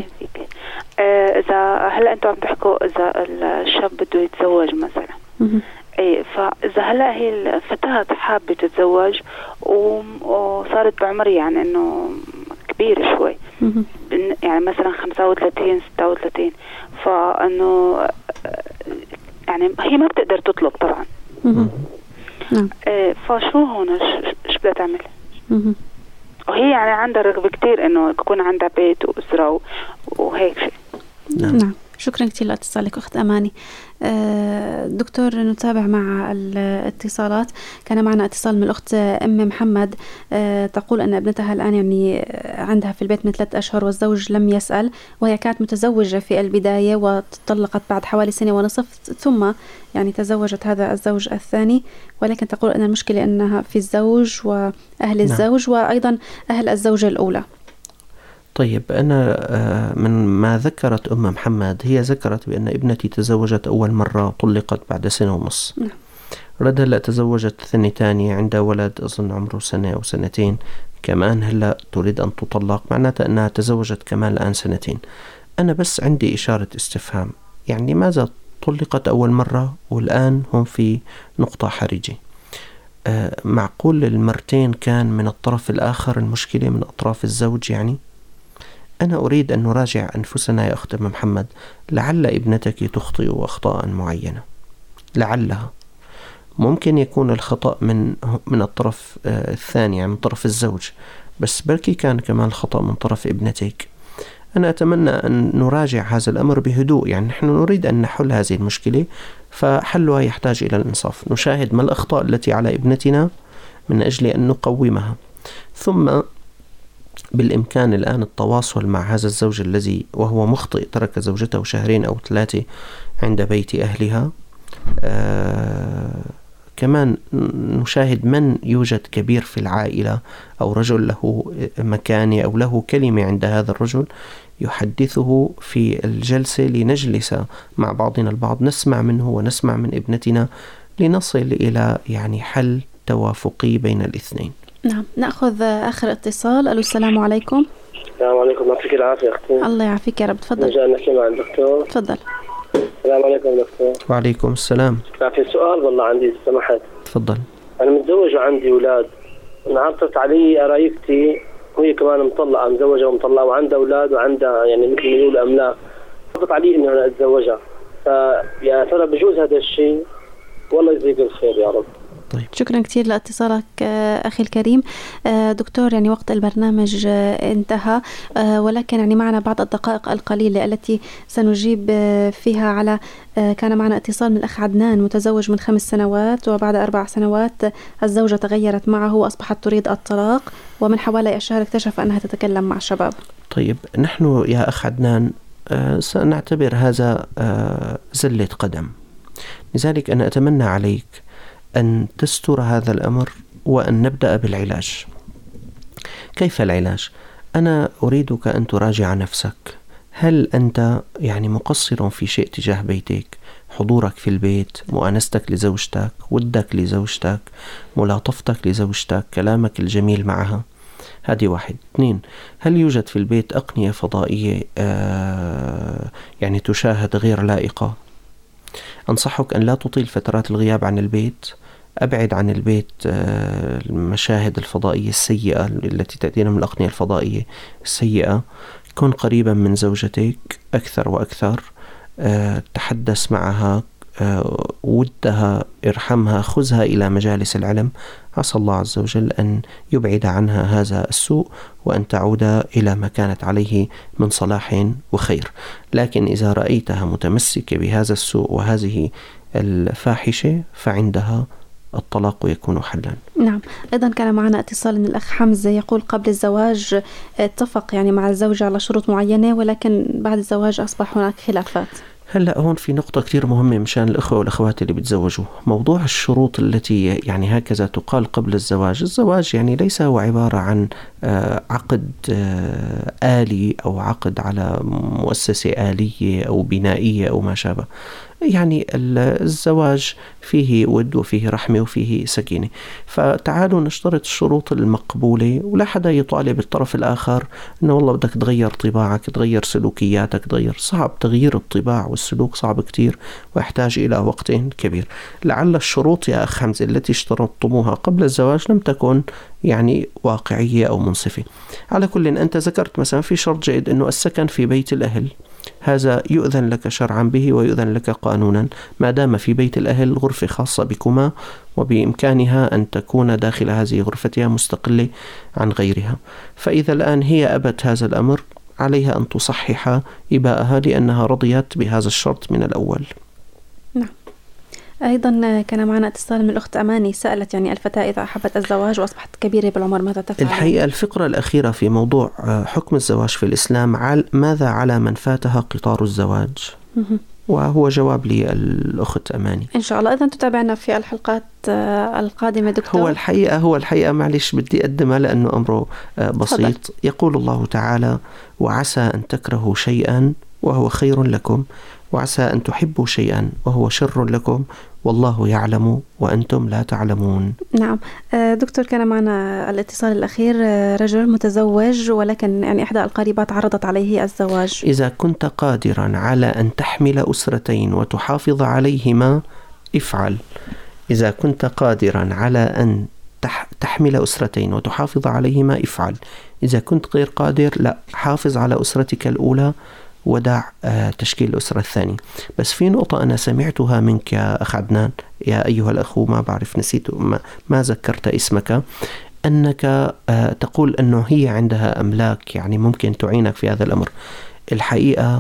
إذا هلا أنتم عم تحكوا إذا الشاب بده يتزوج مثلا، إيه، فإذا هلا هي الفتاة حابة تتزوج وصارت بعمر يعني إنه كبير شوي، يعني مثلا 35 36، فإنه يعني هي ما بتقدر تطلب طبعا. فشو هون شو بدها تعمل؟ وهي يعني عندها رغبة كتير إنه يكون عندها بيت وأسرة وهيك شيء. نعم. شكرا كثير لاتصالك أخت أماني. دكتور، نتابع مع الاتصالات. كان معنا اتصال من الأخت أم محمد، تقول أن ابنتها الآن يعني عندها في البيت من 3 أشهر والزوج لم يسأل، وهي كانت متزوجة في البداية وتطلقت بعد حوالي 1.5 سنة، ثم يعني تزوجت هذا الزوج الثاني، ولكن تقول أن المشكلة أنها في الزوج وأهل الزوج وأيضا أهل الزوجة الأولى. طيب، أنا من ما ذكرت أم محمد، هي ذكرت بأن ابنتي تزوجت أول مرة طلقت بعد 1.5 سنة. رد هلأ تزوجت ثانية تانية، عندها ولد أظن عمره 1 أو 2 سنين كمان، هلأ تريد أن تطلق، معناتها أنها تزوجت كمان الآن 2 سنين. أنا بس عندي إشارة استفهام، يعني لماذا طلقت أول مرة والآن هم في نقطة حرجة؟ معقول المرتين كان من الطرف الآخر المشكلة، من أطراف الزوج؟ يعني أنا أريد أن نراجع أنفسنا يا أخت محمد، لعل ابنتك تخطئ أخطاء معينة، لعلها ممكن يكون الخطأ من الطرف الثاني، يعني من طرف الزوج، بس بركي كان كمان الخطأ من طرف ابنتك. أنا أتمنى أن نراجع هذا الأمر بهدوء، يعني نحن نريد أن نحل هذه المشكلة، فحلها يحتاج إلى الإنصاف، نشاهد ما الأخطاء التي على ابنتنا من أجل أن نقومها، ثم بالإمكان الآن التواصل مع هذا الزوج الذي وهو مخطئ، ترك زوجته 2 أو 3 عند بيت أهلها. كمان نشاهد من يوجد كبير في العائلة أو رجل له مكانة أو له كلمة عند هذا الرجل، يحدثه في الجلسة، لنجلس مع بعضنا البعض، نسمع منه ونسمع من ابنتنا لنصل إلى يعني حل توافقي بين الاثنين. نعم. نأخذ آخر اتصال. ألو، السلام عليكم. السلام عليكم، يعطيك العافية أختي. الله يعافيك يا رب. تفضل. جاءنا كلمة عن الدكتور. تفضل. السلام عليكم دكتور. وعليكم السلام. في سؤال والله عندي إذا سمحت. تفضل. أنا متزوج وعندي أولاد، انعرضت علي قرايبتي وهي كمان مطلقة، مزوجة ومطلقة وعندها أولاد وعندها يعني مثل ما يقولوا أملاك، عرضت علي إنه أنا أتزوجها، فيا ترى بجوز هذا الشيء؟ والله يجزيك الخير يا رب. طيب. شكرا كثير لاتصالك أخي الكريم. دكتور، يعني وقت البرنامج انتهى، ولكن يعني معنا بعض الدقائق القليلة التي سنجيب فيها على كان معنا اتصال من الأخ عدنان، متزوج من 5 سنوات، وبعد 4 سنوات الزوجة تغيرت معه وأصبحت تريد الطلاق، ومن حوالي أشهر اكتشف أنها تتكلم مع شباب. طيب، نحن يا أخ عدنان سنعتبر هذا زلة قدم، لذلك أنا أتمنى عليك أن تستر هذا الأمر وأن نبدأ بالعلاج. كيف العلاج؟ أنا أريدك أن تراجع نفسك. هل أنت يعني مقصر في شيء تجاه بيتك؟ حضورك في البيت، مؤانستك لزوجتك، ودك لزوجتك، ملاطفتك لزوجتك، كلامك الجميل معها، هذه 1. 2، هل يوجد في البيت أقنية فضائية يعني تشاهد غير لائقة؟ أنصحك أن لا تطيل فترات الغياب عن البيت. أبعد عن البيت المشاهد الفضائية السيئة التي تأتينا من الأقنية الفضائية السيئة. كن قريبا من زوجتك أكثر وأكثر. تحدث معها، ودها، ارحمها، خذها إلى مجالس العلم. عسى الله عز وجل أن يبعد عنها هذا السوء وأن تعود إلى ما كانت عليه من صلاح وخير. لكن إذا رأيتها متمسكة بهذا السوء وهذه الفاحشة فعندها الطلاق يكون حلا. نعم. أيضا كان معنا اتصال من الأخ حمزة، يقول قبل الزواج اتفق يعني مع الزوجة على شروط معينة، ولكن بعد الزواج أصبح هناك خلافات. هلأ هون في نقطة كتير مهمة مشان الأخوة والأخوات اللي بتزوجوا. موضوع الشروط التي يعني هكذا تقال قبل الزواج. الزواج يعني ليس هو عبارة عن عقد آلي أو عقد على مؤسسة آلية أو بنائية أو ما شابه. يعني الزواج فيه ود وفيه رحمة وفيه سكينة. فتعالوا نشترط الشروط المقبولة، ولا حدا يطالب الطرف الآخر إنه والله بدك تغير طباعك، تغير سلوكياتك، تغير. صعب تغيير الطباع والسلوك، صعب كتير ويحتاج إلى وقت كبير. لعل الشروط يا أخ حمزة التي اشترطتموها قبل الزواج لم تكن يعني واقعية أو منصفة. على كل، أنت ذكرت مثلا في شرط جيد إنه السكن في بيت الأهل، هذا يؤذن لك شرعا به ويؤذن لك قانونا ما دام في بيت الأهل غرفة خاصة بكما، وبإمكانها أن تكون داخل هذه غرفتها مستقلة عن غيرها. فإذا الآن هي أبت هذا الأمر، عليها أن تصحح إباءها لأنها رضيت بهذا الشرط من الأول. نعم. أيضا كان معنا اتصال من الأخت أماني، سألت يعني الفتاة إذا أحبت الزواج وأصبحت كبيرة بالعمر ماذا تفعل؟ الحقيقة الفقرة الأخيرة في موضوع حكم الزواج في الإسلام، ماذا على من فاتها قطار الزواج؟ وهو جواب لي الأخت أماني إن شاء الله. إذن تتابعنا في الحلقات القادمة دكتور. هو الحقيقة معلش بدي أقدمها لأنه أمره بسيط. فضل. يقول الله تعالى: وعسى أن تكرهوا شيئا وهو خير لكم، وعسى أن تحبوا شيئا وهو شر لكم، والله يعلم وأنتم لا تعلمون. نعم. دكتور، كان معنا الاتصال الأخير رجل متزوج، ولكن يعني إحدى القريبات عرضت عليه الزواج. إذا كنت قادرا على أن تحمل أسرتين وتحافظ عليهما افعل. إذا كنت قادرا على أن تحمل أسرتين وتحافظ عليهما افعل. إذا كنت غير قادر، لا، حافظ على أسرتك الأولى ودع تشكيل الأسرة الثانية. بس في نقطة أنا سمعتها منك يا أخ عدنان، يا أيها الأخو، ما بعرف نسيت ما ذكرت اسمك، أنك تقول أنه هي عندها أملاك يعني ممكن تعينك في هذا الأمر. الحقيقة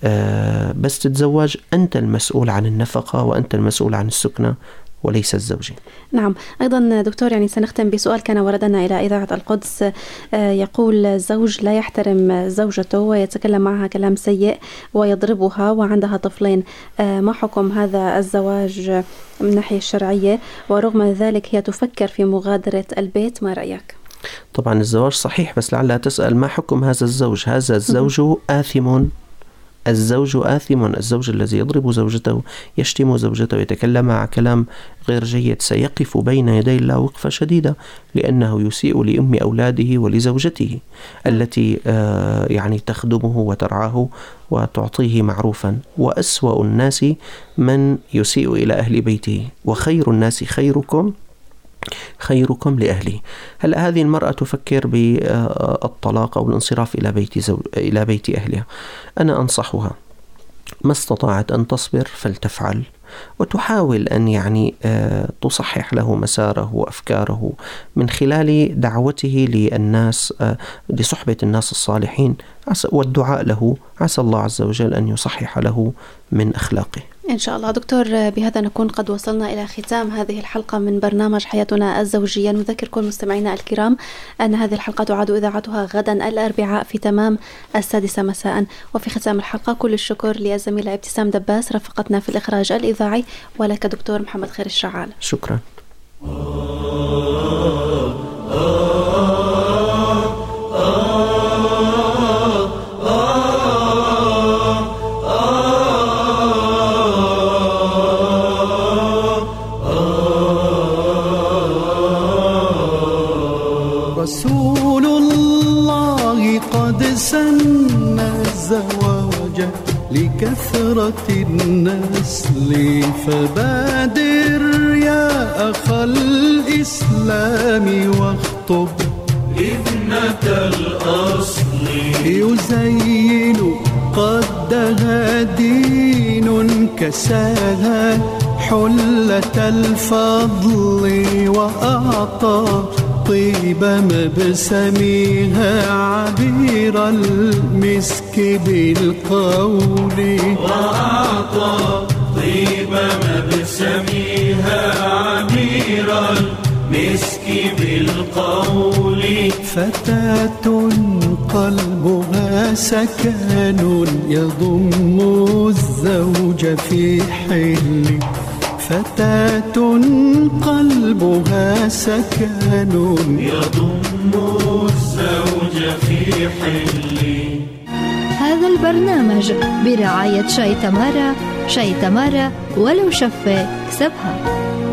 بس تتزوج أنت المسؤول عن النفقة وأنت المسؤول عن السكنة وليس الزوجة. نعم. أيضا دكتور، يعني سنختم بسؤال كان وردنا إلى إذاعة القدس. يقول الزوج لا يحترم زوجته ويتكلم معها كلام سيء ويضربها وعندها طفلين، ما حكم هذا الزواج من الناحية الشرعية؟ ورغم ذلك هي تفكر في مغادرة البيت، ما رأيك؟ طبعا الزواج صحيح، بس لعلها تسأل ما حكم هذا الزوج. هذا الزوج آثم. الزوج آثم. الزوج الذي يضرب زوجته، يشتم زوجته، يتكلم مع كلام غير جيد، سيقف بين يدي الله وقفة شديدة، لأنه يسيء لأم أولاده ولزوجته التي يعني تخدمه وترعاه وتعطيه معروفا. وأسوأ الناس من يسيء إلى أهل بيته، وخير الناس خيركم لأهله. هل هذه المرأة تفكر بالطلاق أو الانصراف إلى بيت أهلها؟ أنا أنصحها ما استطاعت أن تصبر فلتفعل. وتحاول أن يعني تصحح له مساره وأفكاره من خلال دعوته للناس، لصحبة الناس الصالحين والدعاء له، عسى الله عز وجل أن يصحح له من أخلاقه إن شاء الله. دكتور، بهذا نكون قد وصلنا إلى ختام هذه الحلقة من برنامج حياتنا الزوجية. نذكر كل مستمعينا الكرام أن هذه الحلقة تعاد إذاعتها غدا الأربعاء في تمام 6 مساء. وفي ختام الحلقة كل الشكر للزميلة ابتسام دباس رافقتنا في الإخراج الإذاعي، ولك دكتور محمد خير الشعال. شكرا. رسول الله قد سن الزواج لكثرة النسل، فبادر يا أخ الإسلام واخطب ابنة الأصل. يزين قدها دين كساها حلة الفضل، وأعطى طيب مبسمها عبير المسك بالقول، وأعطى طيب مبسمها عبير المسك بالقول. فتاة قلبها سكن يضم الزوج في حل، فتاة قلبها سكن يضم الزوج في حل. هذا البرنامج برعاية شاي تمارا، شاي تمارا ولو شفة كسبها.